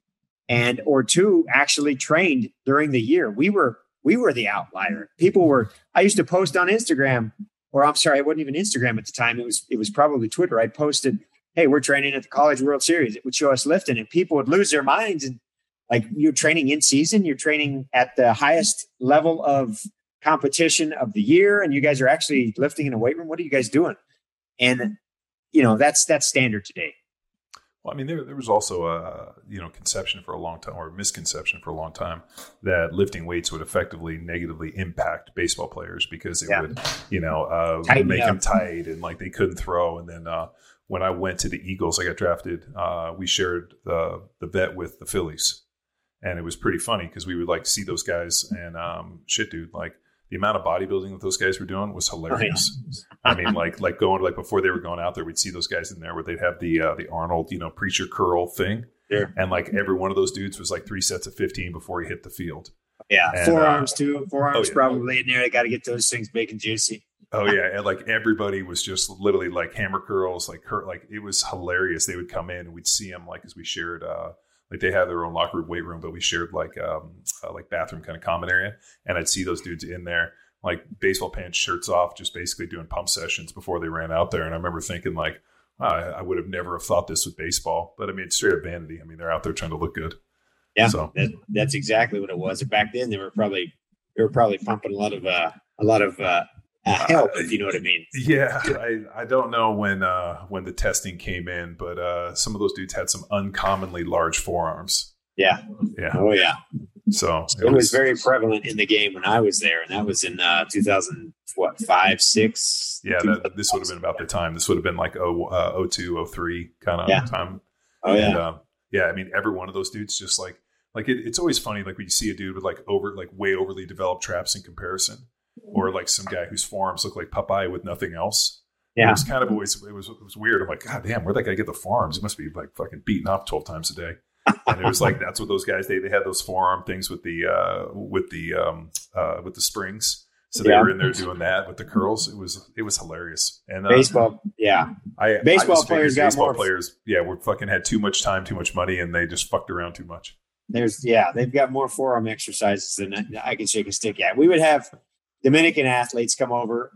and or two actually trained during the year. We were the outlier. I used to post on Instagram, or I'm sorry, it wasn't even Instagram at the time. It was probably Twitter. I posted, hey, we're training at the College World Series. It would show us lifting, and people would lose their minds. And like, you're training in season, you're training at the highest level of competition of the year, and you guys are actually lifting in a weight room. What are you guys doing? And that's standard today. Well, I mean, there was also a conception for a long time, or a misconception for a long time, that lifting weights would effectively negatively impact baseball players because it would make them tight and like they couldn't throw. And then when I went to the Eagles, I got drafted. We shared the vet with the Phillies, and it was pretty funny because we would like see those guys and dude, like the amount of bodybuilding that those guys were doing was hilarious. I mean, like going before they were going out there, we'd see those guys in there where they'd have the Arnold, preacher curl thing. Sure. And like every one of those dudes was like 3 sets of 15 before he hit the field. Yeah. And, forearms too. Forearms probably in there. They got to get those things big and juicy. Oh yeah. And like everybody was just literally like hammer curls, like it was hilarious. They would come in and we'd see them like, as we shared, like they have their own locker room, weight room, but we shared like bathroom kind of common area. And I'd see those dudes in there, like baseball pants, shirts off, just basically doing pump sessions before they ran out there. And I remember thinking like, wow, I would have never have thought this with baseball, but I mean, it's straight up vanity. I mean, they're out there trying to look good. Yeah, so that's exactly what it was. Back then, they were probably pumping a lot of help, if you know what I mean. Yeah, I don't know when the testing came in, but some of those dudes had some uncommonly large forearms. Yeah. Oh yeah. So it was very prevalent in the game when I was there, and that was in 2005, 6. Yeah, this would have been about the time. This would have been like 02, 03 kind of time. Oh yeah. And, I mean, every one of those dudes just like it's always funny, like when you see a dude with like way overly developed traps in comparison, or like some guy whose forearms look like Popeye with nothing else. Yeah. It was kind of always, it was weird. I'm like, God damn, where'd that guy get the forearms? He must be like fucking beaten up 12 times a day. And it was like, that's what those guys, they had those forearm things with the springs. So they were in there doing that with the curls. It was hilarious. And baseball. Yeah. Baseball players we fucking had too much time, too much money, and they just fucked around too much. They've got more forearm exercises than I can shake a stick at. We would have Dominican athletes come over,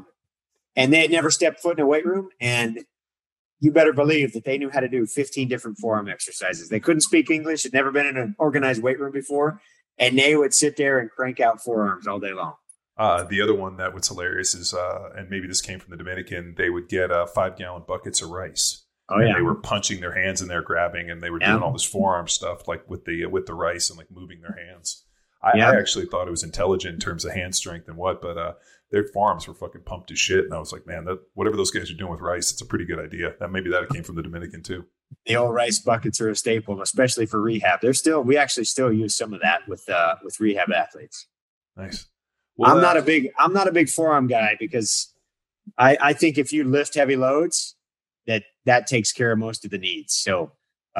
and they had never stepped foot in a weight room, and you better believe that they knew how to do 15 different forearm exercises. They couldn't speak English, had never been in an organized weight room before, and they would sit there and crank out forearms all day long. The other one that was hilarious is, and maybe this came from the Dominican, they would get 5-gallon buckets of rice. Oh yeah, and they were punching their hands in there, grabbing, and they were doing all this forearm stuff, like with the rice and like moving their hands. I actually thought it was intelligent in terms of hand strength and but their forearms were fucking pumped as shit. And I was like, man, that whatever those guys are doing with rice, it's a pretty good idea. Maybe that came from the Dominican too. The old rice buckets are a staple, especially for rehab. We actually still use some of that with rehab athletes. Nice. Well, I'm not a big forearm guy because I think if you lift heavy loads, that takes care of most of the needs. So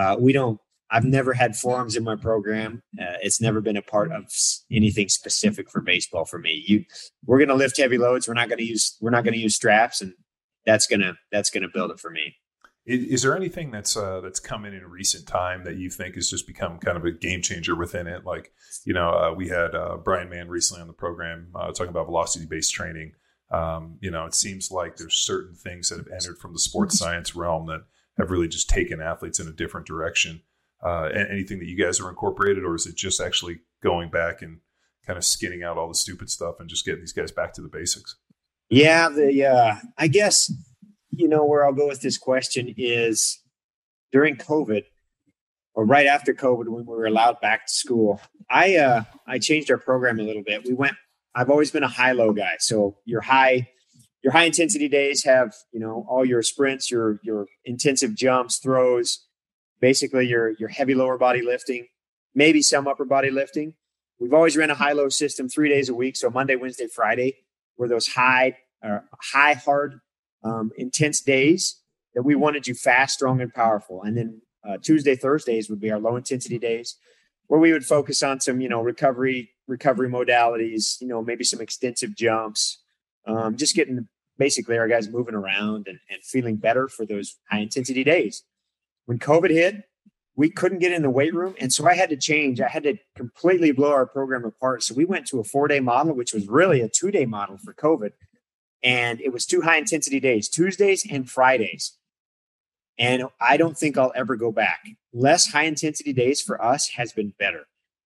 I've never had forearms in my program. It's never been a part of anything specific for baseball for me. We're going to lift heavy loads. We're not going to use straps, and that's going to build it for me. Is there anything that's come in recent time that you think has just become kind of a game changer within it? Like, we had Brian Mann recently on the program talking about velocity-based training. It seems like there's certain things that have entered from the sports science realm that have really just taken athletes in a different direction. Anything that you guys are incorporated, or is it just actually going back and kind of skinning out all the stupid stuff and just getting these guys back to the basics? Yeah, I guess, where I'll go with this question is during COVID or right after COVID, when we were allowed back to school, I changed our program a little bit. I've always been a high-low guy. So your high intensity days have, all your sprints, your intensive jumps, throws, basically your heavy lower body lifting, maybe some upper body lifting. We've always ran a high-low system 3 days a week. So Monday, Wednesday, Friday were those high, hard, intense days that we wanted you fast, strong, and powerful. And then Tuesday, Thursdays would be our low intensity days where we would focus on some, recovery modalities, maybe some extensive jumps, just getting basically our guys moving around and feeling better for those high intensity days. When COVID hit, we couldn't get in the weight room. And so I had to change. I had to completely blow our program apart. So we went to a 4-day model, which was really a 2-day model for COVID. And it was 2 high intensity days, Tuesdays and Fridays. And I don't think I'll ever go back. Less high intensity days for us has been better.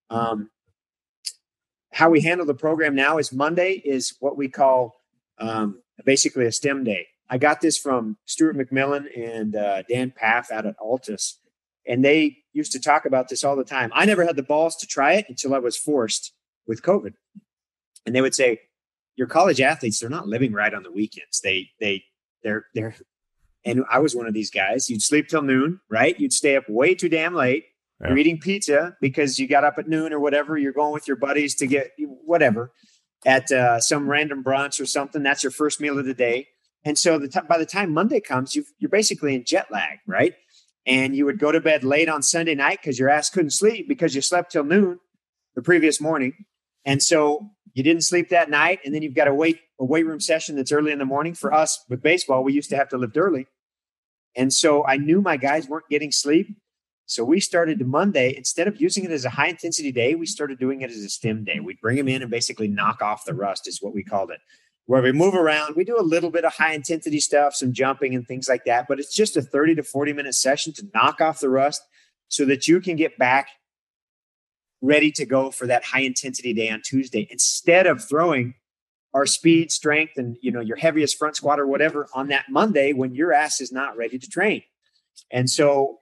How we handle the program now is Monday is what we call basically a STEM day. I got this from Stuart McMillan and Dan Paff out at Altus. And they used to talk about this all the time. I never had the balls to try it until I was forced with COVID. And they would say, your college athletes, they're not living right on the weekends. They're and I was one of these guys. You'd sleep till noon, right? You'd stay up way too damn late. Yeah. You're eating pizza because you got up at noon or whatever. You're going with your buddies to get whatever at some random brunch or something. That's your first meal of the day. And so by the time Monday comes, you're basically in jet lag, right? And you would go to bed late on Sunday night because your ass couldn't sleep because you slept till noon the previous morning. And so you didn't sleep that night. And then you've got a weight room session that's early in the morning. For us with baseball, we used to have to lift early. And so I knew my guys weren't getting sleep. So we started Monday, instead of using it as a high intensity day, we started doing it as a STEM day. We'd bring them in and basically knock off the rust is what we called it. Where we move around, we do a little bit of high intensity stuff, some jumping and things like that, but it's just a 30 to 40 minute session to knock off the rust so that you can get back ready to go for that high intensity day on Tuesday, instead of throwing our speed, strength, and your heaviest front squat or whatever on that Monday when your ass is not ready to train. And so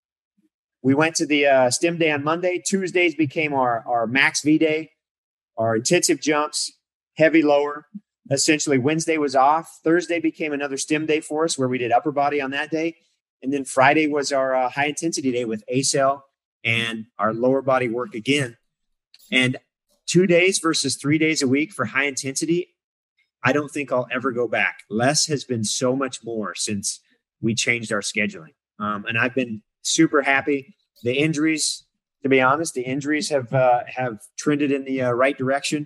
we went to the STEM day on Monday. Tuesdays became our max V day, our intensive jumps, heavy lower. Essentially, Wednesday was off. Thursday became another STEM day for us where we did upper body on that day. And then Friday was our high intensity day with ACEL and our lower body work again. And 2 days versus 3 days a week for high intensity, I don't think I'll ever go back. Less has been so much more since we changed our scheduling. And I've been super happy. The injuries, to be honest, have trended in the right direction.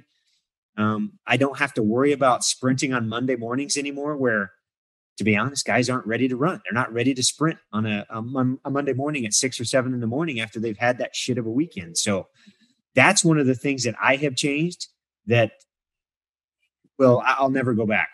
I don't have to worry about sprinting on Monday mornings anymore, where, to be honest, guys aren't ready to run. They're not ready to sprint on a Monday morning at 6 or 7 in the morning after they've had that shit of a weekend. So that's one of the things that I have changed that, well, I'll never go back.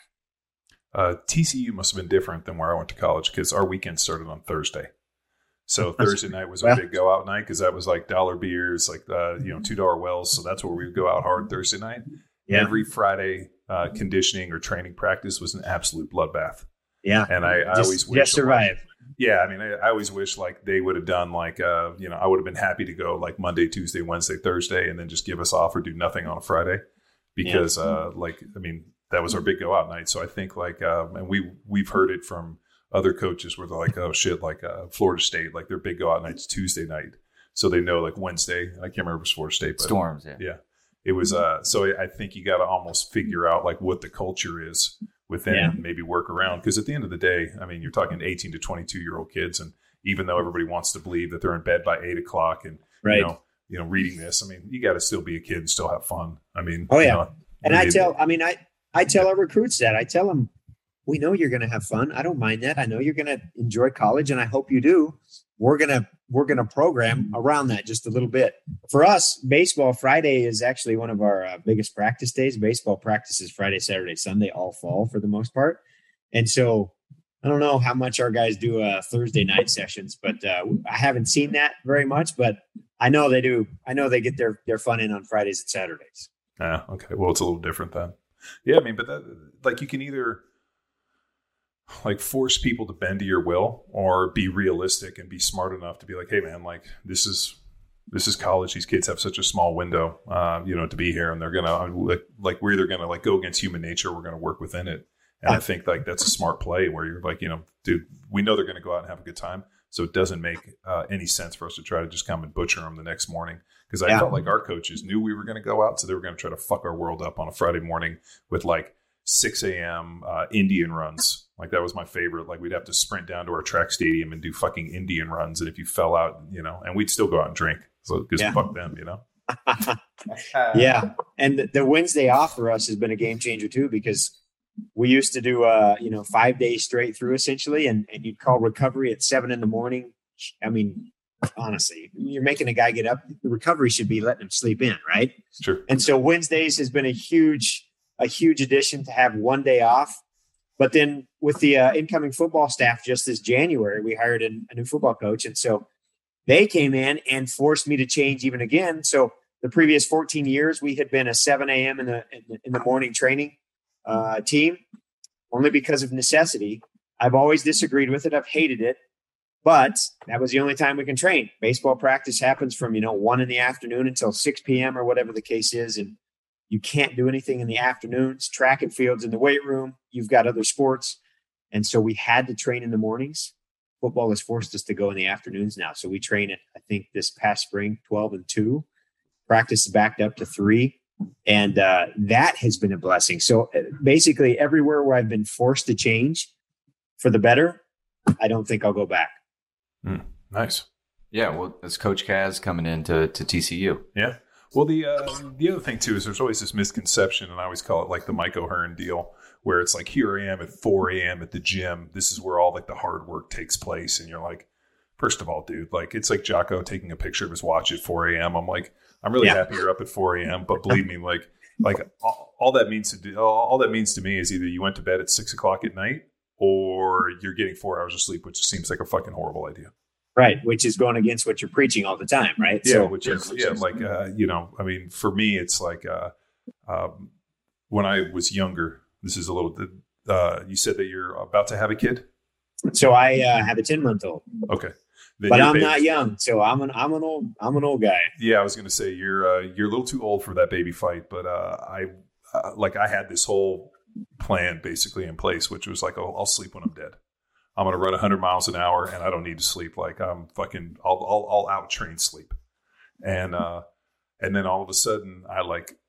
TCU must have been different than where I went to college because our weekend started on Thursday. So Thursday night was our big go out night because that was like dollar beers, like $2 wells. So that's where we would go out hard Thursday night. Yeah. Every Friday conditioning or training practice was an absolute bloodbath. Yeah. And I always wish. Just survive. I always wish like they would have done like, I would have been happy to go like Monday, Tuesday, Wednesday, Thursday, and then just give us off or do nothing on a Friday because that was our big go out night. So I think like, and we've heard it from other coaches where they're like, oh shit, like Florida State, like their big go out night's Tuesday night. So they know like Wednesday, I can't remember if it was Florida State, but Storms. Yeah. It was, so I think you got to almost figure out like what the culture is within and maybe work around. Because at the end of the day, I mean, you're talking 18 to 22-year-old kids. And even though everybody wants to believe that they're in bed by 8 o'clock and, reading this, I mean, you got to still be a kid and still have fun. I mean, and I tell our recruits that. I tell them, we know you're going to have fun. I don't mind that. I know you're going to enjoy college and I hope you do. We're going to program around that just a little bit. For us, baseball Friday is actually one of our biggest practice days. Baseball practices Friday, Saturday, Sunday, all fall for the most part. And so I don't know how much our guys do Thursday night sessions, but I haven't seen that very much, but I know they do. I know they get their fun in on Fridays and Saturdays. Yeah. Okay. Well, it's a little different then. Yeah. I mean, but that, like you can either like force people to bend to your will or be realistic and be smart enough to be like, hey man, like this is college. These kids have such a small window, to be here, and they're going to like, we're either going to like go against human nature. Or we're going to work within it. And I think like that's a smart play where you're like, dude, we know they're going to go out and have a good time. So it doesn't make any sense for us to try to just come and butcher them the next morning. Because I felt like our coaches knew we were going to go out. So they were going to try to fuck our world up on a Friday morning with like 6 a.m. Indian runs. Like that was my favorite. Like we'd have to sprint down to our track stadium and do fucking Indian runs. And if you fell out, and we'd still go out and drink. So just fuck them, Yeah. And the Wednesday off for us has been a game changer too, because we used to do 5 days straight through essentially. And you'd call recovery at 7 a.m. I mean, honestly. You're making a guy get up. The recovery should be letting him sleep in, right? Sure. And so Wednesdays has been a huge addition to have one day off. But then with the incoming football staff just this January, we hired a new football coach. And so they came in and forced me to change even again. So the previous 14 years, we had been a 7 a.m. in the morning training team, only because of necessity. I've always disagreed with it. I've hated it. But that was the only time we can train. Baseball practice happens from, 1 in the afternoon until 6 p.m. or whatever the case is. And you can't do anything in the afternoons. Track and field's in the weight room. You've got other sports. And so we had to train in the mornings. Football has forced us to go in the afternoons now. So we train at, I think this past spring, 12 and 2. Practice is backed up to 3. And that has been a blessing. So basically everywhere where I've been forced to change for the better, I don't think I'll go back. Nice. Yeah, well, it's Coach Kaz coming into TCU. Yeah. Well, the other thing, too, is there's always this misconception, and I always call it like the Mike O'Hearn deal, where it's like, here I am at 4 a.m. at the gym. This is where all like the hard work takes place. And you're like, first of all, dude, like it's like Jocko taking a picture of his watch at 4 a.m. I'm like, I'm really happy you're up at 4 a.m. But believe me, like all that means to me is either you went to bed at 6 o'clock at night or you're getting 4 hours of sleep, which seems like a fucking horrible idea. Right. Which is going against what you're preaching all the time. Right. Yeah. I mean, for me, it's like, when I was younger, this is a little, you said that you're about to have a kid. So I have a 10-month-old. Okay. But I'm not young. So I'm an old guy. Yeah. I was going to say you're a little too old for that baby fight, but, I had this whole plan basically in place, which was like, I'll sleep when I'm dead. I'm going to run 100 miles an hour and I don't need to sleep. Like I'll out train sleep. And then all of a sudden I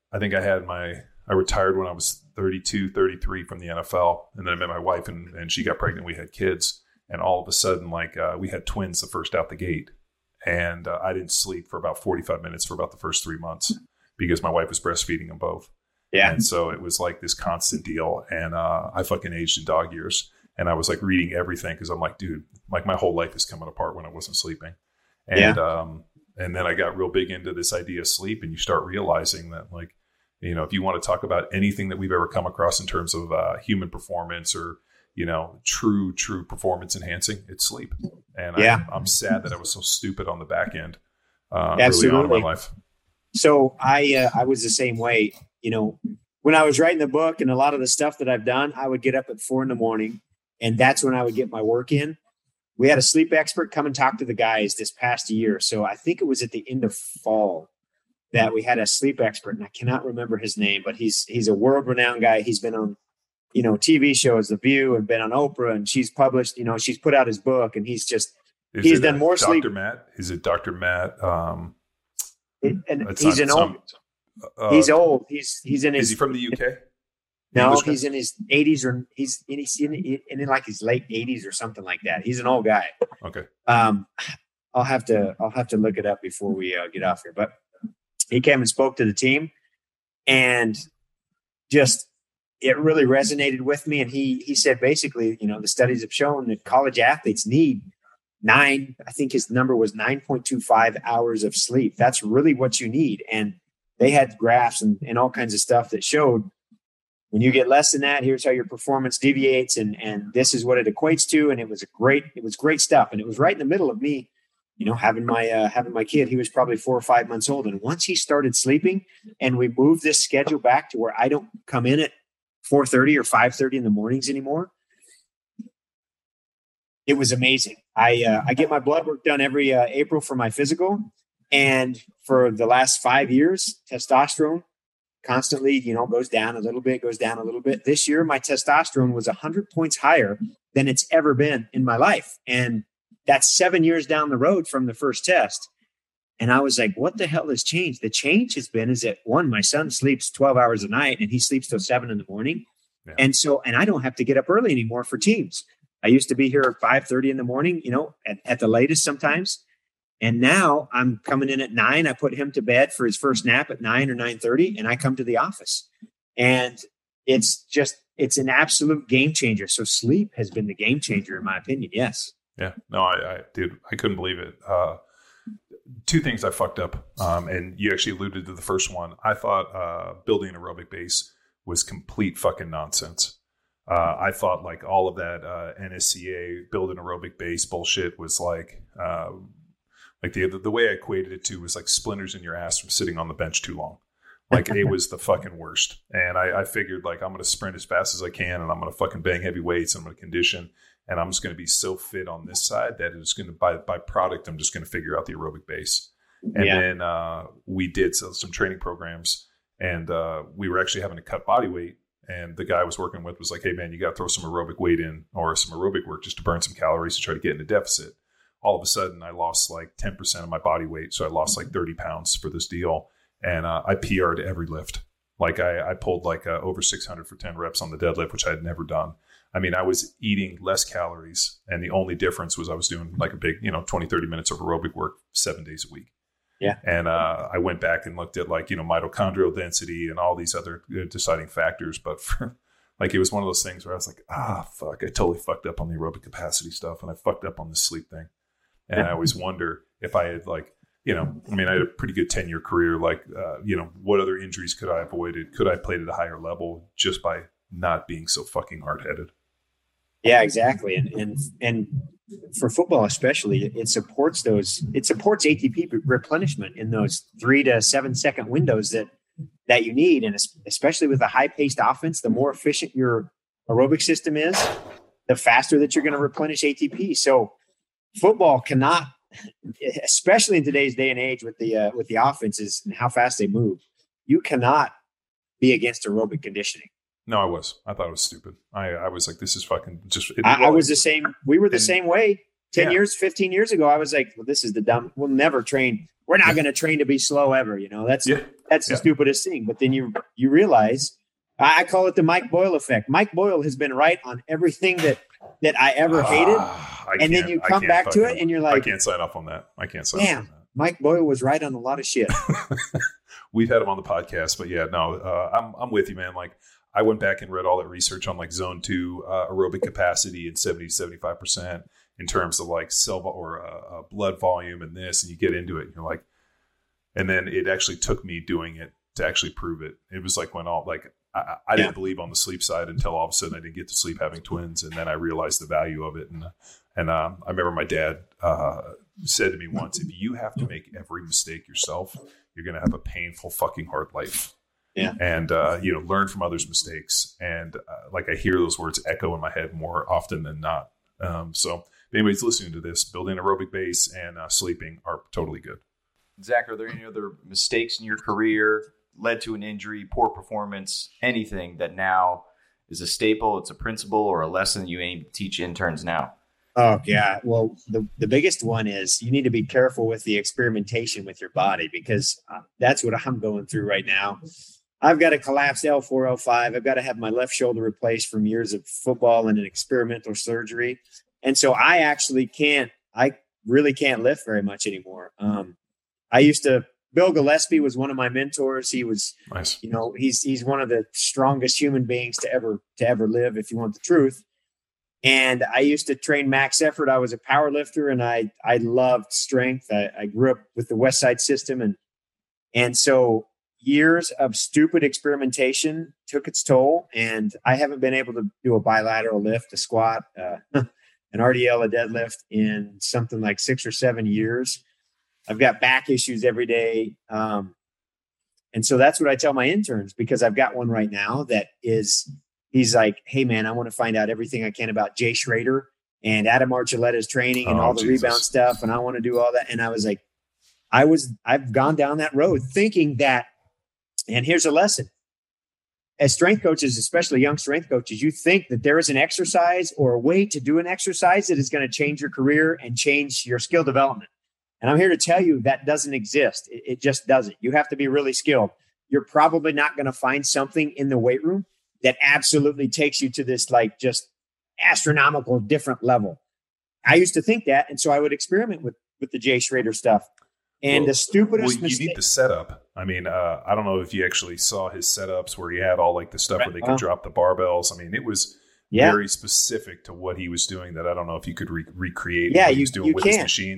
retired when I was 32, 33 from the NFL. And then I met my wife and she got pregnant. We had kids and all of a sudden, we had twins the first out the gate. And I didn't sleep for about 45 minutes for about the first 3 months because my wife was breastfeeding them both. Yeah. And so it was like this constant deal. And I fucking aged in dog years. And I was like reading everything because I'm like, dude, like my whole life is coming apart when I wasn't sleeping. And and then I got real big into this idea of sleep, and you start realizing that, like, if you want to talk about anything that we've ever come across in terms of human performance or, true performance enhancing, it's sleep. And I'm sad that I was so stupid on the back end early on in my life. So I was the same way, when I was writing the book and a lot of the stuff that I've done, I would get up at 4 a.m. And that's when I would get my work in. We had a sleep expert come and talk to the guys this past year. So I think it was at the end of fall that we had a sleep expert, and I cannot remember his name, but he's a world-renowned guy. He's been on, TV shows, The View, and been on Oprah, and she's published, she's put out his book, and he's done more sleep. Dr. Matt? Is it Dr. Matt? He's old. He's in his. Is he from the UK? No, he's in his 80s or he's in like his late 80s or something like that. He's an old guy. Okay. I'll have to look it up before we get off here. But he came and spoke to the team, and just it really resonated with me. And he said basically, the studies have shown that college athletes need 9. I think his number was 9.25 hours of sleep. That's really what you need. And they had graphs and all kinds of stuff that showed, when you get less than that, here's how your performance deviates, and this is what it equates to. And it was great stuff. And it was right in the middle of me, having my kid. He was probably 4 or 5 months old. And once he started sleeping, and we moved this schedule back to where I don't come in at 4:30 or 5:30 in the mornings anymore, it was amazing. I get my blood work done every April for my physical, and for the last 5 years, testosterone constantly, goes down a little bit. This year, my testosterone was 100 points higher than it's ever been in my life. And that's 7 years down the road from the first test. And I was like, what the hell has changed? The change has been is that, one, my son sleeps 12 hours a night and he sleeps till 7 in the morning. Yeah. And I don't have to get up early anymore for teams. I used to be here at 5:30 in the morning, at the latest sometimes. And now I'm coming in at 9. I put him to bed for his first nap at 9 or 9:30, and I come to the office. And it's an absolute game changer. So sleep has been the game changer, in my opinion. Yes. Yeah. No, I couldn't believe it. two things I fucked up, and you actually alluded to the first one. I thought building an aerobic base was complete fucking nonsense. I thought like all of that NSCA build an aerobic base bullshit was like the way I equated it to was like splinters in your ass from sitting on the bench too long. Like it was the fucking worst. And I figured like I'm going to sprint as fast as I can, and I'm going to fucking bang heavy weights, and I'm going to condition, and I'm just going to be so fit on this side that it's going to, by product, I'm just going to figure out the aerobic base. And then we did some training programs, and we were actually having to cut body weight. And the guy I was working with was like, hey man, you got to throw some aerobic weight in, or some aerobic work just to burn some calories to try to get in a deficit. All of a sudden I lost like 10% of my body weight. So I lost like 30 pounds for this deal. And I PR'd every lift. Like I pulled like over 600 for 10 reps on the deadlift, which I had never done. I mean, I was eating less calories, and the only difference was I was doing like a big, 20, 30 minutes of aerobic work 7 days a week. Yeah. And I went back and looked at like, mitochondrial density and all these other deciding factors. But for like, it was one of those things where I was like, fuck, I totally fucked up on the aerobic capacity stuff, and I fucked up on the sleep thing. And I always wonder if I had like, I had a pretty good 10-year career. Like, what other injuries could I have avoided? Could I have played at a higher level just by not being so fucking hard-headed? Yeah, exactly. And for football especially, it supports ATP replenishment in those 3 to 7 second windows that you need. And especially with a high-paced offense, the more efficient your aerobic system is, the faster that you're going to replenish ATP. So football cannot, especially in today's day and age with the offenses and how fast they move, you cannot be against aerobic conditioning. No, I was. I thought it was stupid. I was like, this is fucking just. I was the same. We were the same way 10 years, 15 years ago. I was like, well, this is the dumb. We'll never train. We're not going to train to be slow ever. That's the stupidest thing. But then you realize, I call it the Mike Boyle effect. Mike Boyle has been right on everything that I ever hated. And then you come back to it and you're like, I can't sign off on that. I can't sign off on that. Mike Boyle was right on a lot of shit. We've had him on the podcast, but I'm with you, man. Like, I went back and read all that research on like zone 2 aerobic capacity and 70 to 75% in terms of like cell or blood volume and this, and you get into it and you're like, and then it actually took me doing it to actually prove it. It was like when I didn't believe on the sleep side until all of a sudden I didn't get to sleep having twins. And then I realized the value of it. And I remember my dad said to me once, if you have to make every mistake yourself, you're going to have a painful fucking hard life. Yeah. And, learn from others' mistakes. And I hear those words echo in my head more often than not. So if anybody's listening to this, building an aerobic base and sleeping are totally good. Zach, are there any other mistakes in your career led to an injury, poor performance, anything that now is a staple, it's a principle or a lesson you aim to teach interns now? Oh, yeah. Well, the biggest one is you need to be careful with the experimentation with your body, because that's what I'm going through right now. I've got a collapsed L4, L5. I've got to have my left shoulder replaced from years of football and an experimental surgery. And so I really can't lift very much anymore. Bill Gillespie was one of my mentors. He was, nice. He's one of the strongest human beings to ever live, if you want the truth. And I used to train max effort. I was a power lifter, and I loved strength. I grew up with the West Side system. And so years of stupid experimentation took its toll, and I haven't been able to do a bilateral lift, a squat, an RDL, a deadlift in something like 6 or 7 years. I've got back issues every day. And so that's what I tell my interns, because I've got one right now he's like, hey man, I want to find out everything I can about Jay Schrader and Adam Archuleta's training and all the rebound stuff. And I want to do all that. And I was like, I've gone down that road thinking that, and here's a lesson. As strength coaches, especially young strength coaches, you think that there is an exercise or a way to do an exercise that is going to change your career and change your skill development. And I'm here to tell you that doesn't exist. It just doesn't. You have to be really skilled. You're probably not going to find something in the weight room that absolutely takes you to this like just astronomical different level. I used to think that. And so I would experiment with the Jay Schrader stuff. And the stupidest mistake. You need the setup. I mean, I don't know if you actually saw his setups where he had all like the stuff where they could drop the barbells. I mean, it was very specific to what he was doing that I don't know if you could recreate what he was doing with his machines.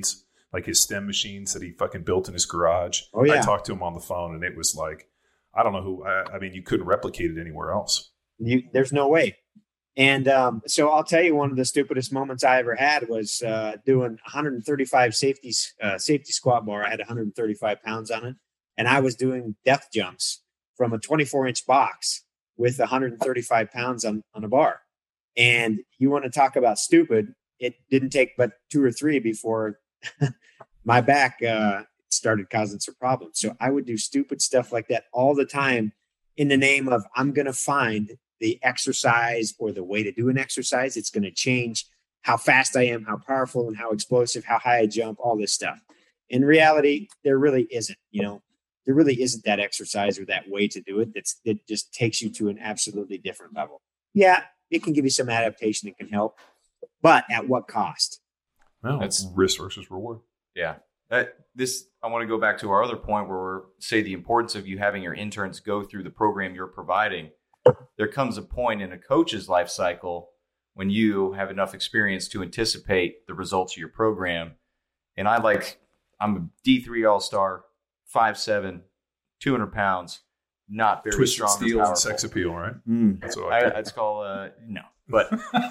like his stem machines that he fucking built in his garage. Oh, yeah. I talked to him on the phone, and it was like, I don't know who. I mean, you couldn't replicate it anywhere else. There's no way. And so I'll tell you, one of the stupidest moments I ever had was doing 135 safety squat bar. I had 135 pounds on it, and I was doing death jumps from a 24-inch box with 135 pounds on a bar. And you want to talk about stupid? It didn't take but 2 or 3 before my back started causing some problems. So I would do stupid stuff like that all the time in the name of, I'm going to find the exercise or the way to do an exercise. It's going to change how fast I am, how powerful and how explosive, how high I jump, all this stuff. In reality, there really isn't, there really isn't that exercise or that way to do it. It just takes you to an absolutely different level. Yeah, it can give you some adaptation. It can help, but at what cost? Well, that's risk versus reward. Yeah. I want to go back to our other point where we're say the importance of you having your interns go through the program you're providing. There comes a point in a coach's life cycle when you have enough experience to anticipate the results of your program. And I'm a D3 All-Star, 5'7", 200 pounds, not very Twisted strong. Steel and sex appeal, right? That's what I'd call no. But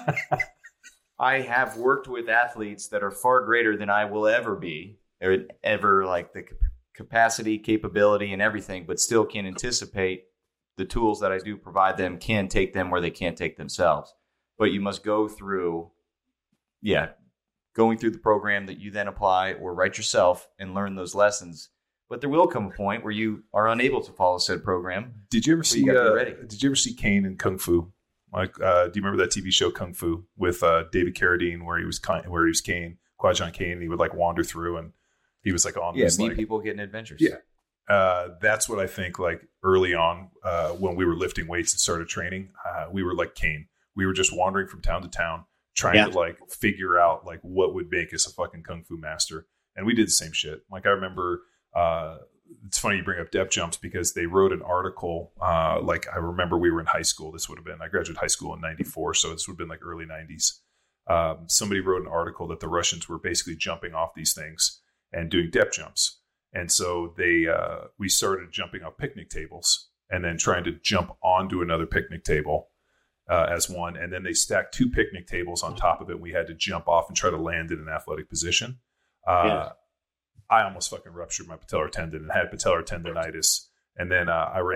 I have worked with athletes that are far greater than I will ever be, or ever like the capacity, capability, and everything, but still can anticipate the tools that I do provide them can take them where they can't take themselves. But you must go through, going through the program that you then apply or write yourself and learn those lessons. But there will come a point where you are unable to follow said program. Did you ever see Kane in Kung Fu? Like, do you remember that TV show Kung Fu with David Carradine, where he was Kane, Qui-Gon Kane, and he would like wander through, and he was like on this, meet like, people, getting adventures. Yeah, that's what I think. Like early on, when we were lifting weights and started training, we were like Kane. We were just wandering from town to town, trying to like figure out like what would make us a fucking Kung Fu master. And we did the same shit. Like I remember. It's funny you bring up depth jumps because they wrote an article. Like I remember we were in high school. I graduated high school in 94. So this would have been like early 90s. Somebody wrote an article that the Russians were basically jumping off these things and doing depth jumps. And so we started jumping off picnic tables and then trying to jump onto another picnic table as one. And then they stacked 2 picnic tables on top of it. We had to jump off and try to land in an athletic position. I almost fucking ruptured my patellar tendon and had patellar tendonitis. And then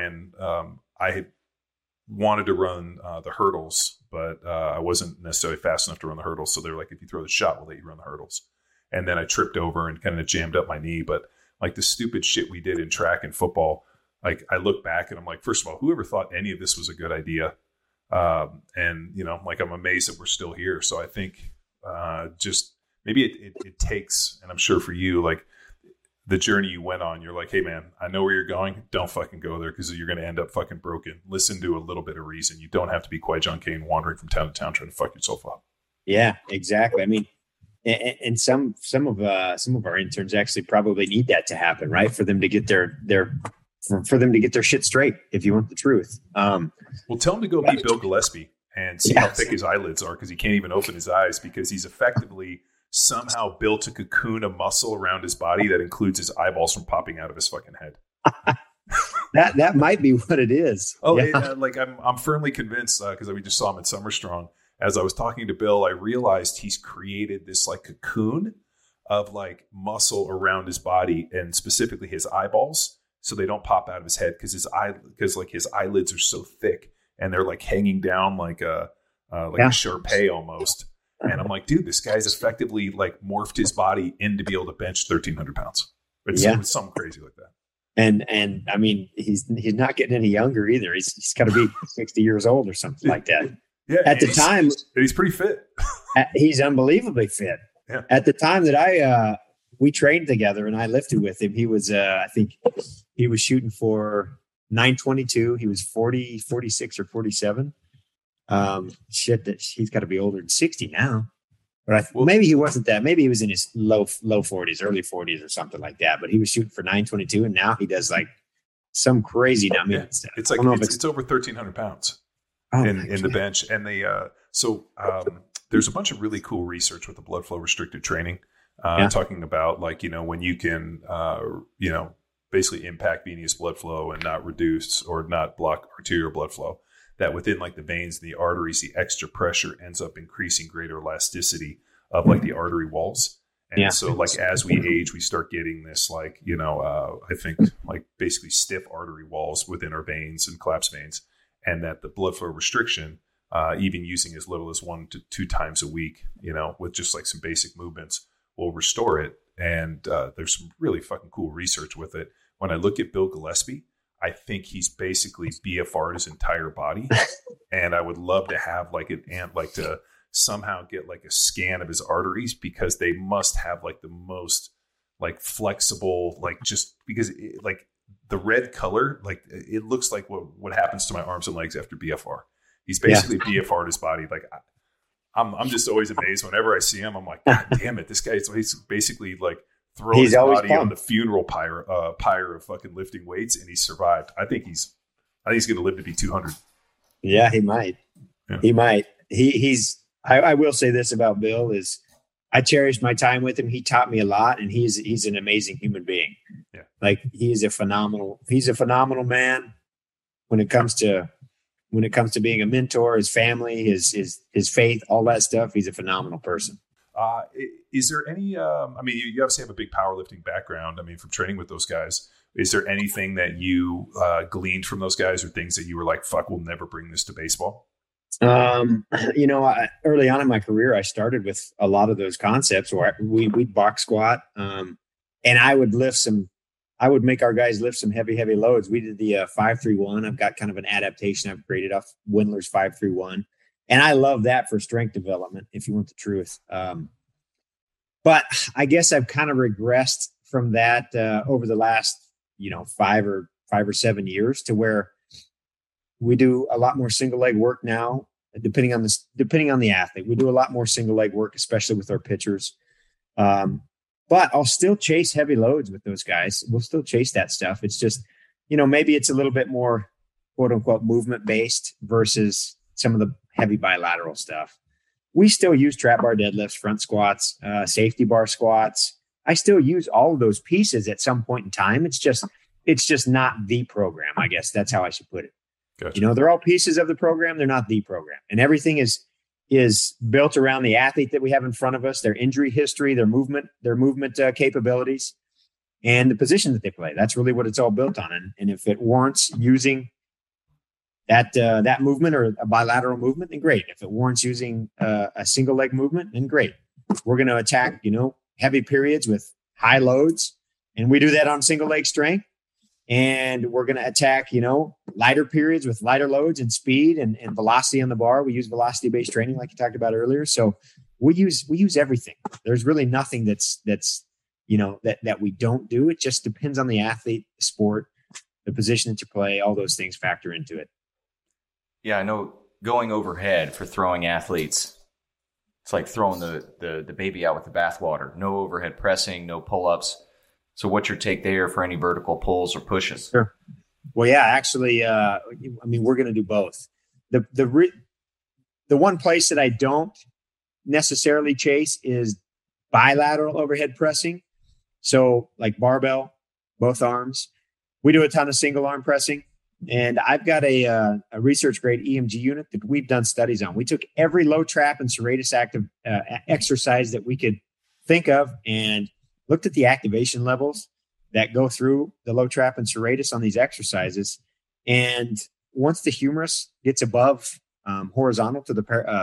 I had wanted to run the hurdles, but I wasn't necessarily fast enough to run the hurdles. So they were like, if you throw the shot, we'll let you run the hurdles. And then I tripped over and kind of jammed up my knee. But like the stupid shit we did in track and football, like I look back and I'm like, first of all, whoever thought any of this was a good idea? And, like I'm amazed that we're still here. So I think just maybe it takes, and I'm sure for you, like, the journey you went on, you're like, hey man, I know where you're going. Don't fucking go there because you're going to end up fucking broken. Listen to a little bit of reason. You don't have to be Qui-Gon Kane wandering from town to town trying to fuck yourself up. Yeah, exactly. I mean, and some of our interns actually probably need that to happen, right? For them to get for them to get their shit straight. If you want the truth. Well, tell him to go meet Bill Gillespie and see how thick his eyelids are because he can't even open his eyes because he's effectively somehow built a cocoon of muscle around his body that includes his eyeballs from popping out of his fucking head. that might be what it is. Oh, yeah. Like I'm firmly convinced because we just saw him at Summer Strong. As I was talking to Bill, I realized he's created this like cocoon of like muscle around his body and specifically his eyeballs, so they don't pop out of his head because his eyelids are so thick and they're like hanging down like a Shar-Pei almost. And I'm like, dude, this guy's effectively like morphed his body in to be able to bench 1,300 pounds. It's something crazy like that. And I mean, he's not getting any younger either. He's got to be 60 years old or something like that. Yeah. At the time, he's pretty fit. He's unbelievably fit. Yeah. At the time that we trained together and I lifted with him, he was, I think he was shooting for 922. He was 46 or 47. That he's got to be older than 60 now, but maybe he wasn't that. Maybe he was in his low 40s, early 40s or something like that. But he was shooting for 922, and now he does like some crazy number. Yeah. It's like it's over 1,300 pounds in the bench, and there's a bunch of really cool research with the blood flow restricted training. talking about like, when you can, basically impact venous blood flow and not reduce or not block arterial blood flow, that within like the veins and the arteries, the extra pressure ends up increasing greater elasticity of like the artery walls. And so like as we age, we start getting this like, I think like basically stiff artery walls within our veins and collapsed veins, and that the blood flow restriction, even using as little as 1 to 2 times a week, with just like some basic movements, will restore it. And there's some really fucking cool research with it. When I look at Bill Gillespie, I think he's basically BFR'd his entire body. And I would love to have like to somehow get like a scan of his arteries, because they must have like the most like flexible, like just because like the red color, like it looks like what happens to my arms and legs after BFR. He's basically BFR'd his body. Like I'm just always amazed whenever I see him. I'm like, God damn it, this guy's basically like throwing his body on the funeral pyre of fucking lifting weights, and he survived. I think he's going to live to be 200. Yeah, he might. Yeah. He might. I will say this about Bill is I cherished my time with him. He taught me a lot, and he's an amazing human being. Yeah. Like he's a phenomenal man when it comes to being a mentor, his family, his faith, all that stuff. He's a phenomenal person. Is there any, you obviously have a big powerlifting background. I mean, from training with those guys, is there anything that you gleaned from those guys, or things that you were like, fuck, we'll never bring this to baseball? Early on in my career, I started with a lot of those concepts where we'd box squat, and I would make our guys lift some heavy loads. We did the 5-3-1. I've got kind of an adaptation I've created off Windler's 5-3-1. And I love that for strength development, if you want the truth. But I guess I've kind of regressed from that over the last, 5 or 7 years, to where we do a lot more single leg work now, depending on the athlete. We do a lot more single leg work, especially with our pitchers. But I'll still chase heavy loads with those guys. We'll still chase that stuff. It's just, maybe it's a little bit more quote unquote movement based versus some of the heavy bilateral stuff. We still use trap bar deadlifts, front squats, safety bar squats. I still use all of those pieces at some point in time. It's just not the program. I guess that's how I should put it. Gotcha. They're all pieces of the program. They're not the program, and everything is built around the athlete that we have in front of us, their injury history, their movement capabilities, and the position that they play. That's really what it's all built on. And if it warrants using that movement or a bilateral movement, then great. If it warrants using a single leg movement, then great. We're going to attack, heavy periods with high loads, and we do that on single leg strength. And we're going to attack, lighter periods with lighter loads and speed and velocity on the bar. We use velocity-based training, like you talked about earlier. So we use everything. There's really nothing that's that we don't do. It just depends on the athlete, the sport, the position that you play. All those things factor into it. Yeah, I know going overhead for throwing athletes, it's like throwing the baby out with the bathwater. No overhead pressing, no pull-ups. So what's your take there for any vertical pulls or pushes? Sure. Well, yeah, actually, we're going to do both. The one place that I don't necessarily chase is bilateral overhead pressing. So like barbell, both arms. We do a ton of single arm pressing. And I've got a research grade EMG unit that we've done studies on. We took every low trap and serratus active exercise that we could think of and looked at the activation levels that go through the low trap and serratus on these exercises. And once the humerus gets above horizontal to the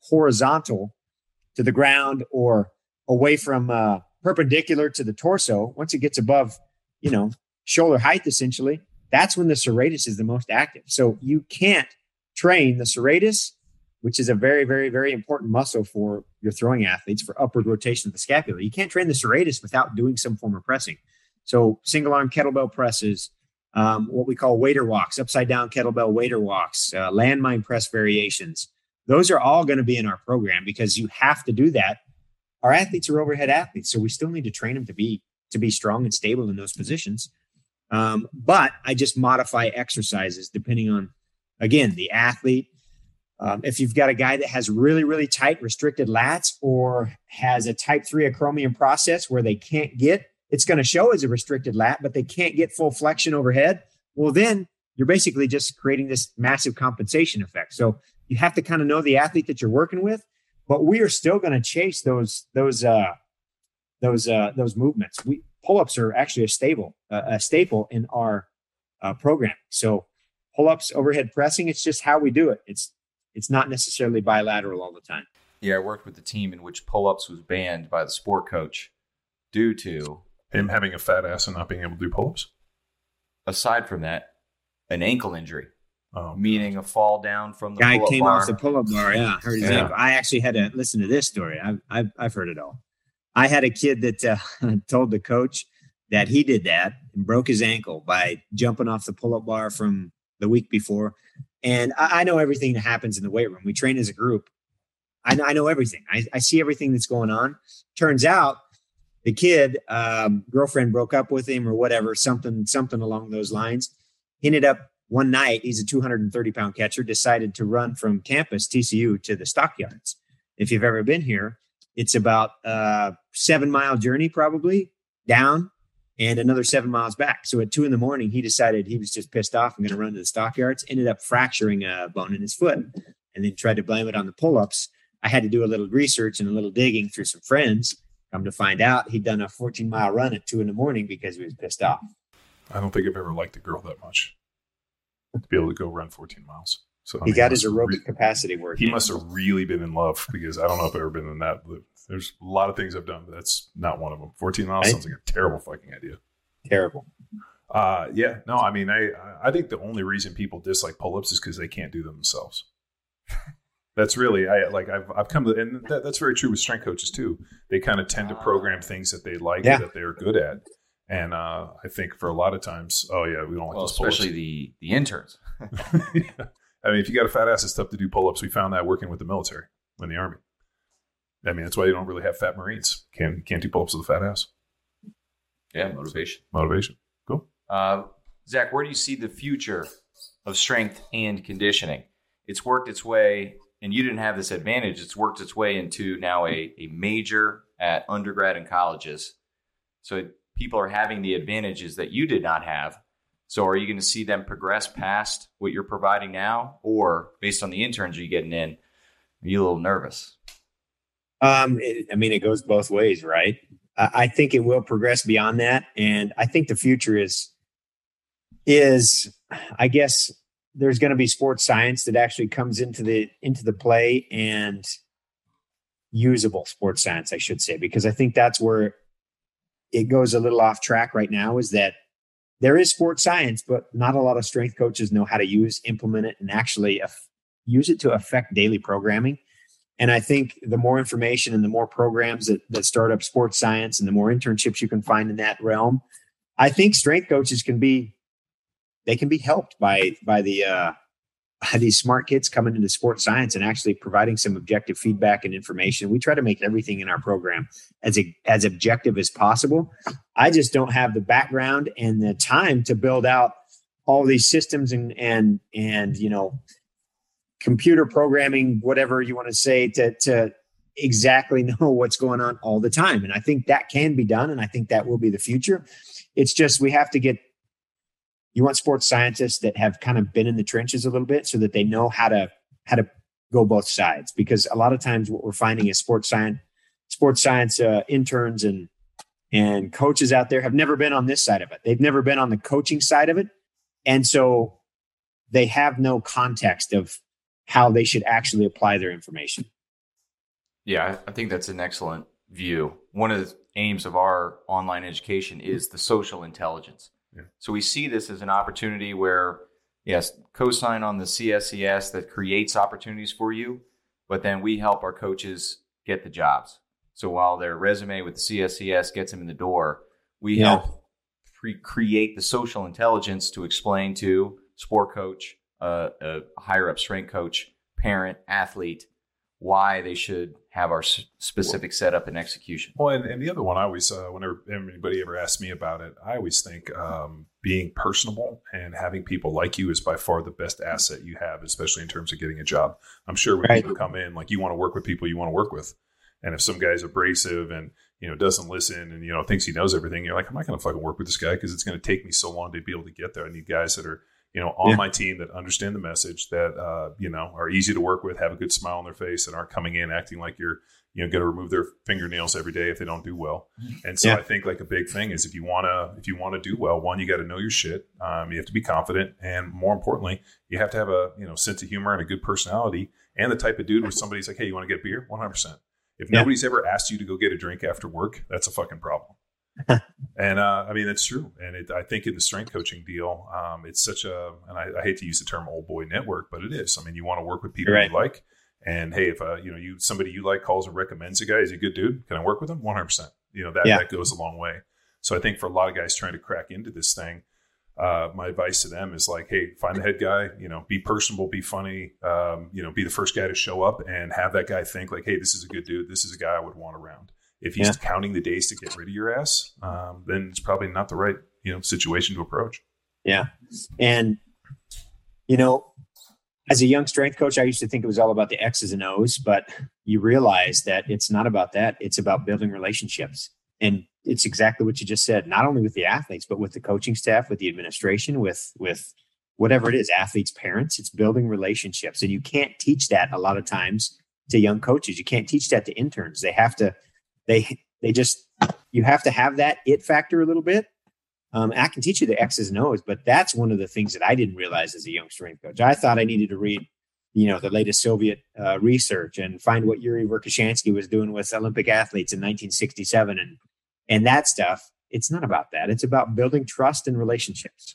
ground or away from perpendicular to the torso, once it gets above, shoulder height, essentially, that's when the serratus is the most active. So you can't train the serratus, which is a very, very, very important muscle for your throwing athletes for upward rotation of the scapula. You can't train the serratus without doing some form of pressing. So single arm kettlebell presses, what we call waiter walks, upside down kettlebell waiter walks, landmine press variations. Those are all going to be in our program because you have to do that. Our athletes are overhead athletes, so we still need to train them to be strong and stable in those positions. But I just modify exercises depending on, again, the athlete, If you've got a guy that has really, really tight restricted lats or has a type 3 acromion process where they can't get, it's going to show as a restricted lat, but they can't get full flexion overhead. Well, then you're basically just creating this massive compensation effect. So you have to kind of know the athlete that you're working with, but we are still going to chase those movements. Pull-ups are actually a staple in our program. So pull-ups, overhead pressing, it's just how we do it. It's not necessarily bilateral all the time. Yeah, I worked with a team in which pull-ups was banned by the sport coach due to him having a fat ass and not being able to do pull-ups. Aside from that, an ankle injury, meaning a fall down from the guy pull-up came bar. off the pull-up bar. Yeah, hurt his ankle. I actually had to listen to this story. I've heard it all. I had a kid that told the coach that he did that and broke his ankle by jumping off the pull-up bar from the week before. And I know everything that happens in the weight room. We train as a group. I know everything. I see everything that's going on. Turns out the kid, girlfriend broke up with him or whatever, something along those lines. He ended up one night, he's a 230-pound catcher, decided to run from campus, TCU, to the stockyards. If you've ever been here, it's about a 7-mile journey probably down and another 7 miles back. So at 2 a.m, he decided he was just pissed off and going to run to the stockyards, ended up fracturing a bone in his foot and then tried to blame it on the pull-ups. I had to do a little research and a little digging through some friends. Come to find out, he'd done a 14-mile run at 2 a.m. because he was pissed off. I don't think I've ever liked a girl that much to be able to go run 14 miles. So he got his aerobic capacity working. He must have really been in love because I don't know if I've ever been in that. There's a lot of things I've done, but that's not one of them. 14 miles sounds like a terrible fucking idea. Terrible. Yeah. No, I mean, I think the only reason people dislike pull-ups is because they can't do them themselves. That's really, I've come to, and that's very true with strength coaches too. They kind of tend to program things that they like, that they're good at. And I think for a lot of times, we don't like those pull-ups. Especially the interns. Yeah. I mean, if you got a fat ass, it's tough to do pull-ups. We found that working with the military in the Army. I mean, that's why you don't really have fat Marines. Can't do pull-ups with a fat ass. Yeah, motivation. Cool. Zach, where do you see the future of strength and conditioning? It's worked its way, and you didn't have this advantage. It's worked its way into now a major at undergrad and colleges. So people are having the advantages that you did not have. So are you going to see them progress past what you're providing now? Or based on the interns you're getting in, are you a little nervous? It goes both ways, right? I think it will progress beyond that. And I think the future is I guess there's going to be sports science that actually comes into the play, and usable sports science, I should say, because I think that's where it goes a little off track right now, is that there is sports science, but not a lot of strength coaches know how to implement it, and actually use it to affect daily programming. And I think the more information and the more programs that start up sports science and the more internships you can find in that realm, I think strength coaches can be helped by these smart kids coming into sports science and actually providing some objective feedback and information. We try to make everything in our program as objective as possible. I just don't have the background and the time to build out all these systems and computer programming, whatever you want to say, to exactly know what's going on all the time. And I think that can be done, and I think that will be the future. It's just we have to you want sports scientists that have kind of been in the trenches a little bit so that they know how to go both sides. Because a lot of times what we're finding is sports science interns and coaches out there have never been on this side of it. They've never been on the coaching side of it. And so they have no context of how they should actually apply their information. Yeah, I think that's an excellent view. One of the aims of our online education is the social intelligence. Yeah. So we see this as an opportunity where, yes, co-sign on the CSCS that creates opportunities for you, but then we help our coaches get the jobs. So while their resume with the CSCS gets them in the door, we help create the social intelligence to explain to sport coach, a higher up strength coach, parent, athlete, why they should have our specific setup and execution. Well, and the other one, I always, whenever anybody ever asks me about it, I always think being personable and having people like you is by far the best asset you have, especially in terms of getting a job. I'm sure when people come in, like, you want to work with people you want to work with. And if some guy's abrasive and, doesn't listen and, thinks he knows everything, you're like, I'm not going to fucking work with this guy because it's going to take me so long to be able to get there. I need guys that are, on my team that understand the message, that, are easy to work with, have a good smile on their face, and aren't coming in acting like you're, going to remove their fingernails every day if they don't do well. And so I think, like, a big thing is if you want to do well, one, you got to know your shit. You have to be confident. And more importantly, you have to have a, sense of humor and a good personality, and the type of dude where somebody's like, hey, you want to get beer? 100%. If nobody's ever asked you to go get a drink after work, that's a fucking problem. And that's true. And I think in the strength coaching deal, it's such a, and I hate to use the term old boy network, but it is. I mean, you want to work with people you like. And hey, if somebody you like calls and recommends a guy, is he a good dude? Can I work with him? 100%. That goes a long way. So I think for a lot of guys trying to crack into this thing, my advice to them is like, hey, find the head guy, be personable, be funny, be the first guy to show up, and have that guy think like, hey, this is a good dude. This is a guy I would want around. If he's counting the days to get rid of your ass, then it's probably not the right, situation to approach. Yeah. And, as a young strength coach, I used to think it was all about the X's and O's, but you realize that it's not about that. It's about building relationships. And it's exactly what you just said, not only with the athletes, but with the coaching staff, with the administration, with whatever it is, athletes, parents. It's building relationships. And you can't teach that a lot of times to young coaches. You can't teach that to interns. They have to, you have to have that it factor a little bit. I can teach you the X's and O's, but that's one of the things that I didn't realize as a young strength coach. I thought I needed to read, the latest Soviet research and find what Yuri Verkhoshansky was doing with Olympic athletes in 1967 and that stuff. It's not about that. It's about building trust and relationships.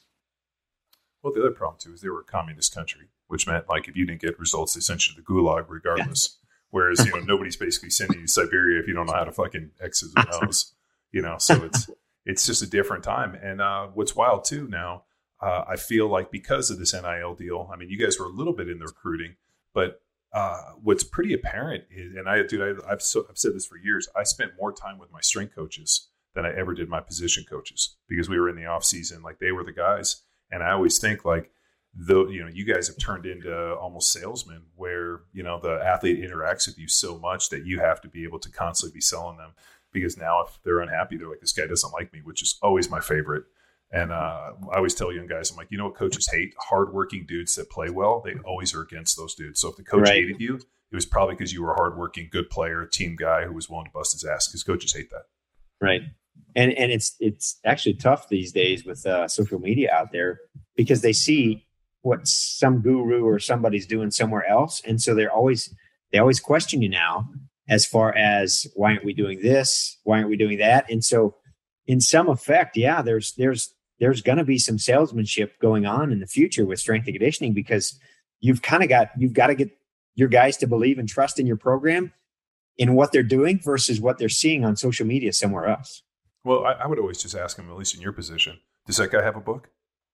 Well, the other problem too is they were a communist country, which meant like if you didn't get results, they sent you to the gulag regardless. Yeah. Whereas nobody's basically sending you to Siberia if you don't know how to fucking X's and O's. So it's just a different time. And what's wild too now, I feel like because of this NIL deal, I mean, you guys were a little bit in the recruiting, but what's pretty apparent is, and I've said this for years, I spent more time with my strength coaches than I ever did my position coaches because we were in the off season, like they were the guys. And I always think like, you guys have turned into almost salesmen where, the athlete interacts with you so much that you have to be able to constantly be selling them. Because now if they're unhappy, they're like, this guy doesn't like me, which is always my favorite. And I always tell young guys, I'm like, what coaches hate? Hardworking dudes that play well. They always are against those dudes. So if the coach hated you, it was probably because you were a hardworking, good player, team guy who was willing to bust his ass, because coaches hate that. Right. And it's actually tough these days with social media out there because they see what some guru or somebody's doing somewhere else. And so they always question you now. As far as why aren't we doing this? Why aren't we doing that? And so in some effect, there's going to be some salesmanship going on in the future with strength and conditioning because you've got to get your guys to believe and trust in your program in what they're doing versus what they're seeing on social media somewhere else. Well, I would always just ask him, at least in your position, does that guy have a book?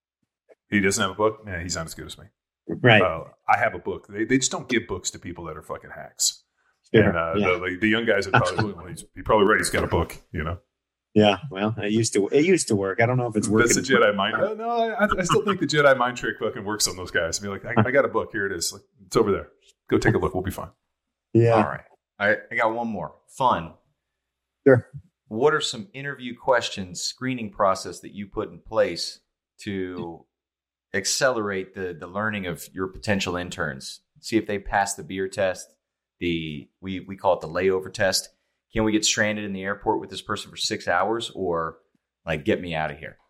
He doesn't have a book? Yeah, he's not as good as me. Right. I have a book. They just don't give books to people that are fucking hacks. Sure. And the young guys are probably, he's probably right. He's got a book, Yeah, well, it used to work. I don't know if it's working. That's a Jedi mind. No, I still think the Jedi mind trick fucking works on those guys. Be like, I got a book. Here it is. Like, it's over there. Go take a look. We'll be fine. Yeah. All right. I got one more. Fun. Sure. What are some interview questions, screening process that you put in place to accelerate the learning of your potential interns? See if they pass the beer test. We call it the layover test. Can we get stranded in the airport with this person for 6 hours, or like get me out of here?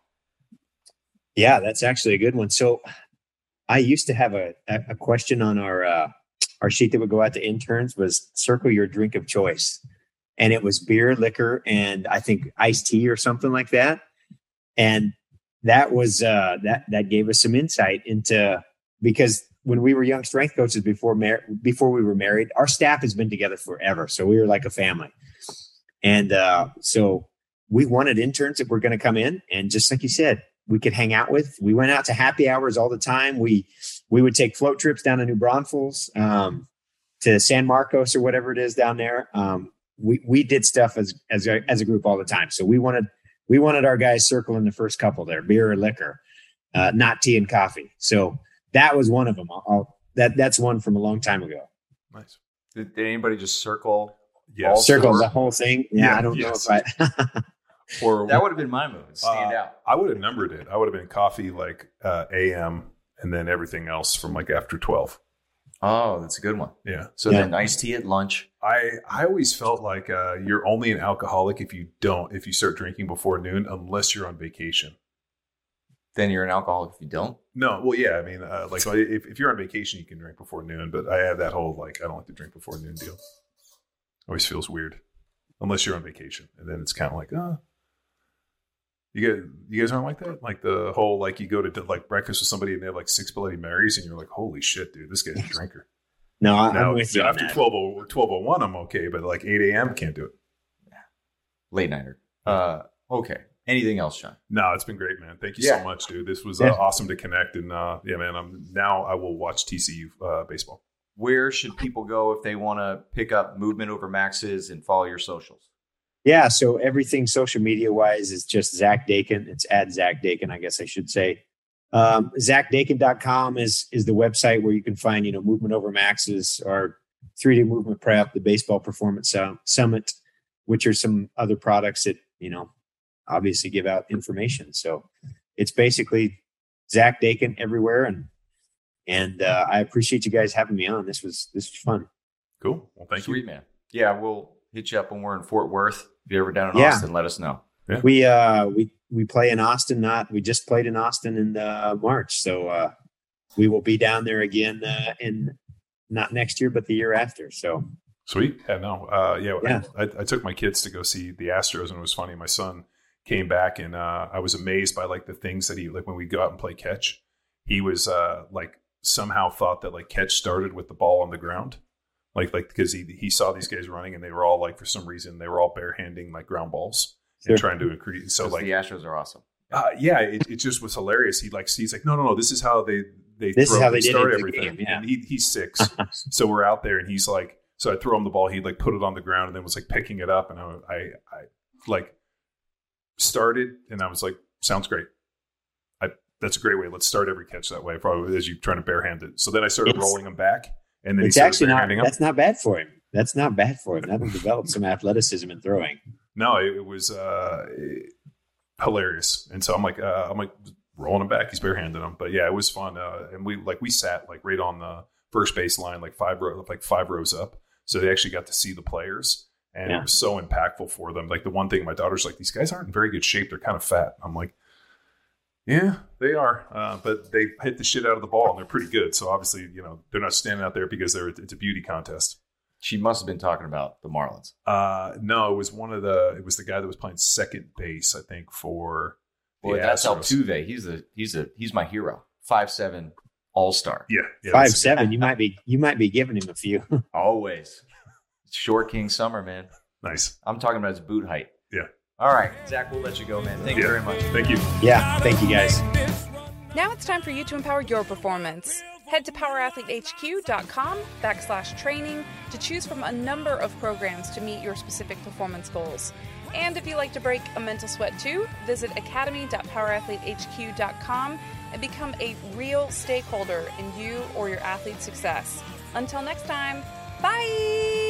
Yeah, that's actually a good one. So I used to have a question on our sheet that would go out to interns was circle your drink of choice. And it was beer, liquor, and I think iced tea or something like that. And that was that gave us some insight into, because when we were young strength coaches before we were married, our staff has been together forever. So we were like a family. And so we wanted interns that were going to come in. And just like you said, we could hang out with. We went out to happy hours all the time. We would take float trips down to New Braunfels. to San Marcos or whatever it is down there. We did stuff as a group all the time. So we wanted our guys circling the first couple there, beer or liquor, not tea and coffee. So that was one of them. That's one from a long time ago. Nice. Did anybody just circle? Yes. Circle the whole thing. Yeah, I don't know if I. Or that would have been my move. Stand out. I would have numbered it. I would have been coffee like AM, and then everything else from like after 12. Oh, that's a good one. Yeah. So then iced tea at lunch. I always felt like you're only an alcoholic if you start drinking before noon, unless you're on vacation. Then you're an alcoholic if you don't? No. Well, yeah. I mean, like if you're on vacation, you can drink before noon, but I have that whole, like, I don't like to drink before noon deal. Always feels weird unless you're on vacation. And then it's kind of like, you guys aren't like that? Like the whole, like you go to like breakfast with somebody and they have like 6 Bloody Marys and you're like, holy shit, dude, this guy's a drinker. No, I'm with you. After 12:01, I'm okay, but like 8 a.m. can't do it. Yeah. Late nighter. Okay. Anything else, John? No, it's been great, man. Thank you so much, dude. This was awesome to connect. And man, I will watch TCU baseball. Where should people go if they want to pick up Movement Over Maxes and follow your socials? Yeah, so everything social media wise is just Zach Dakin. It's at Zach Dakin, I guess I should say. ZachDakin.com is the website where you can find, Movement Over Maxes, our 3D movement prep, the baseball performance summit, which are some other products that, obviously give out information. So it's basically Zach Dakin everywhere. And I appreciate you guys having me on. This was fun. Cool. Well, thank you. Sweet, man. Yeah, we'll hit you up when we're in Fort Worth. If you're ever down in Austin, let us know. Yeah. We play in Austin. We just played in Austin in March. So we will be down there again in not next year, but the year after. So sweet. Yeah, no. I took my kids to go see the Astros, and it was funny. My son came back, and I was amazed by like the things that he, like when we go out and play catch, he was like somehow thought that like catch started with the ball on the ground. Like because he saw these guys running, and they were all like, for some reason, they were all barehanding like ground balls and trying to increase. So like the Astros are awesome. It just was hilarious. He's like, no, this is how they start everything. Game, yeah. And he's 6, so we're out there, and he's like, so I throw him the ball. He'd like put it on the ground, and then was like picking it up, and I like started, and I was like, sounds great. That's a great way. Let's start every catch that way, probably as you trying to barehand it. So then I started rolling them back. And then it's actually that's not bad for him. That's not bad for him. That'll develop some athleticism in throwing. No, it was hilarious. And so I'm like rolling him back. He's barehanding him. But yeah, it was fun. And we sat like right on the first base line, like 5 rows up. So they actually got to see the players, and it was so impactful for them. Like the one thing my daughter's like, these guys aren't in very good shape. They're kind of fat. I'm like, yeah, they are, but they hit the shit out of the ball, and they're pretty good. So obviously, they're not standing out there because it's a beauty contest. She must have been talking about the Marlins. No, it was the guy that was playing second base, I think, for the Astros. That's Altuve. He's my hero. 5'7" all-star. Yeah 5'7". You might be giving him a few. Always. Short King Summer, man. Nice. I'm talking about his boot height. Yeah. All right, Zach, we'll let you go, man. Thank you very much. Thank you. Yeah, thank you, guys. Now it's time for you to empower your performance. Head to powerathletehq.com/training to choose from a number of programs to meet your specific performance goals. And if you like to break a mental sweat too, visit academy.powerathletehq.com and become a real stakeholder in you or your athlete's success. Until next time, bye!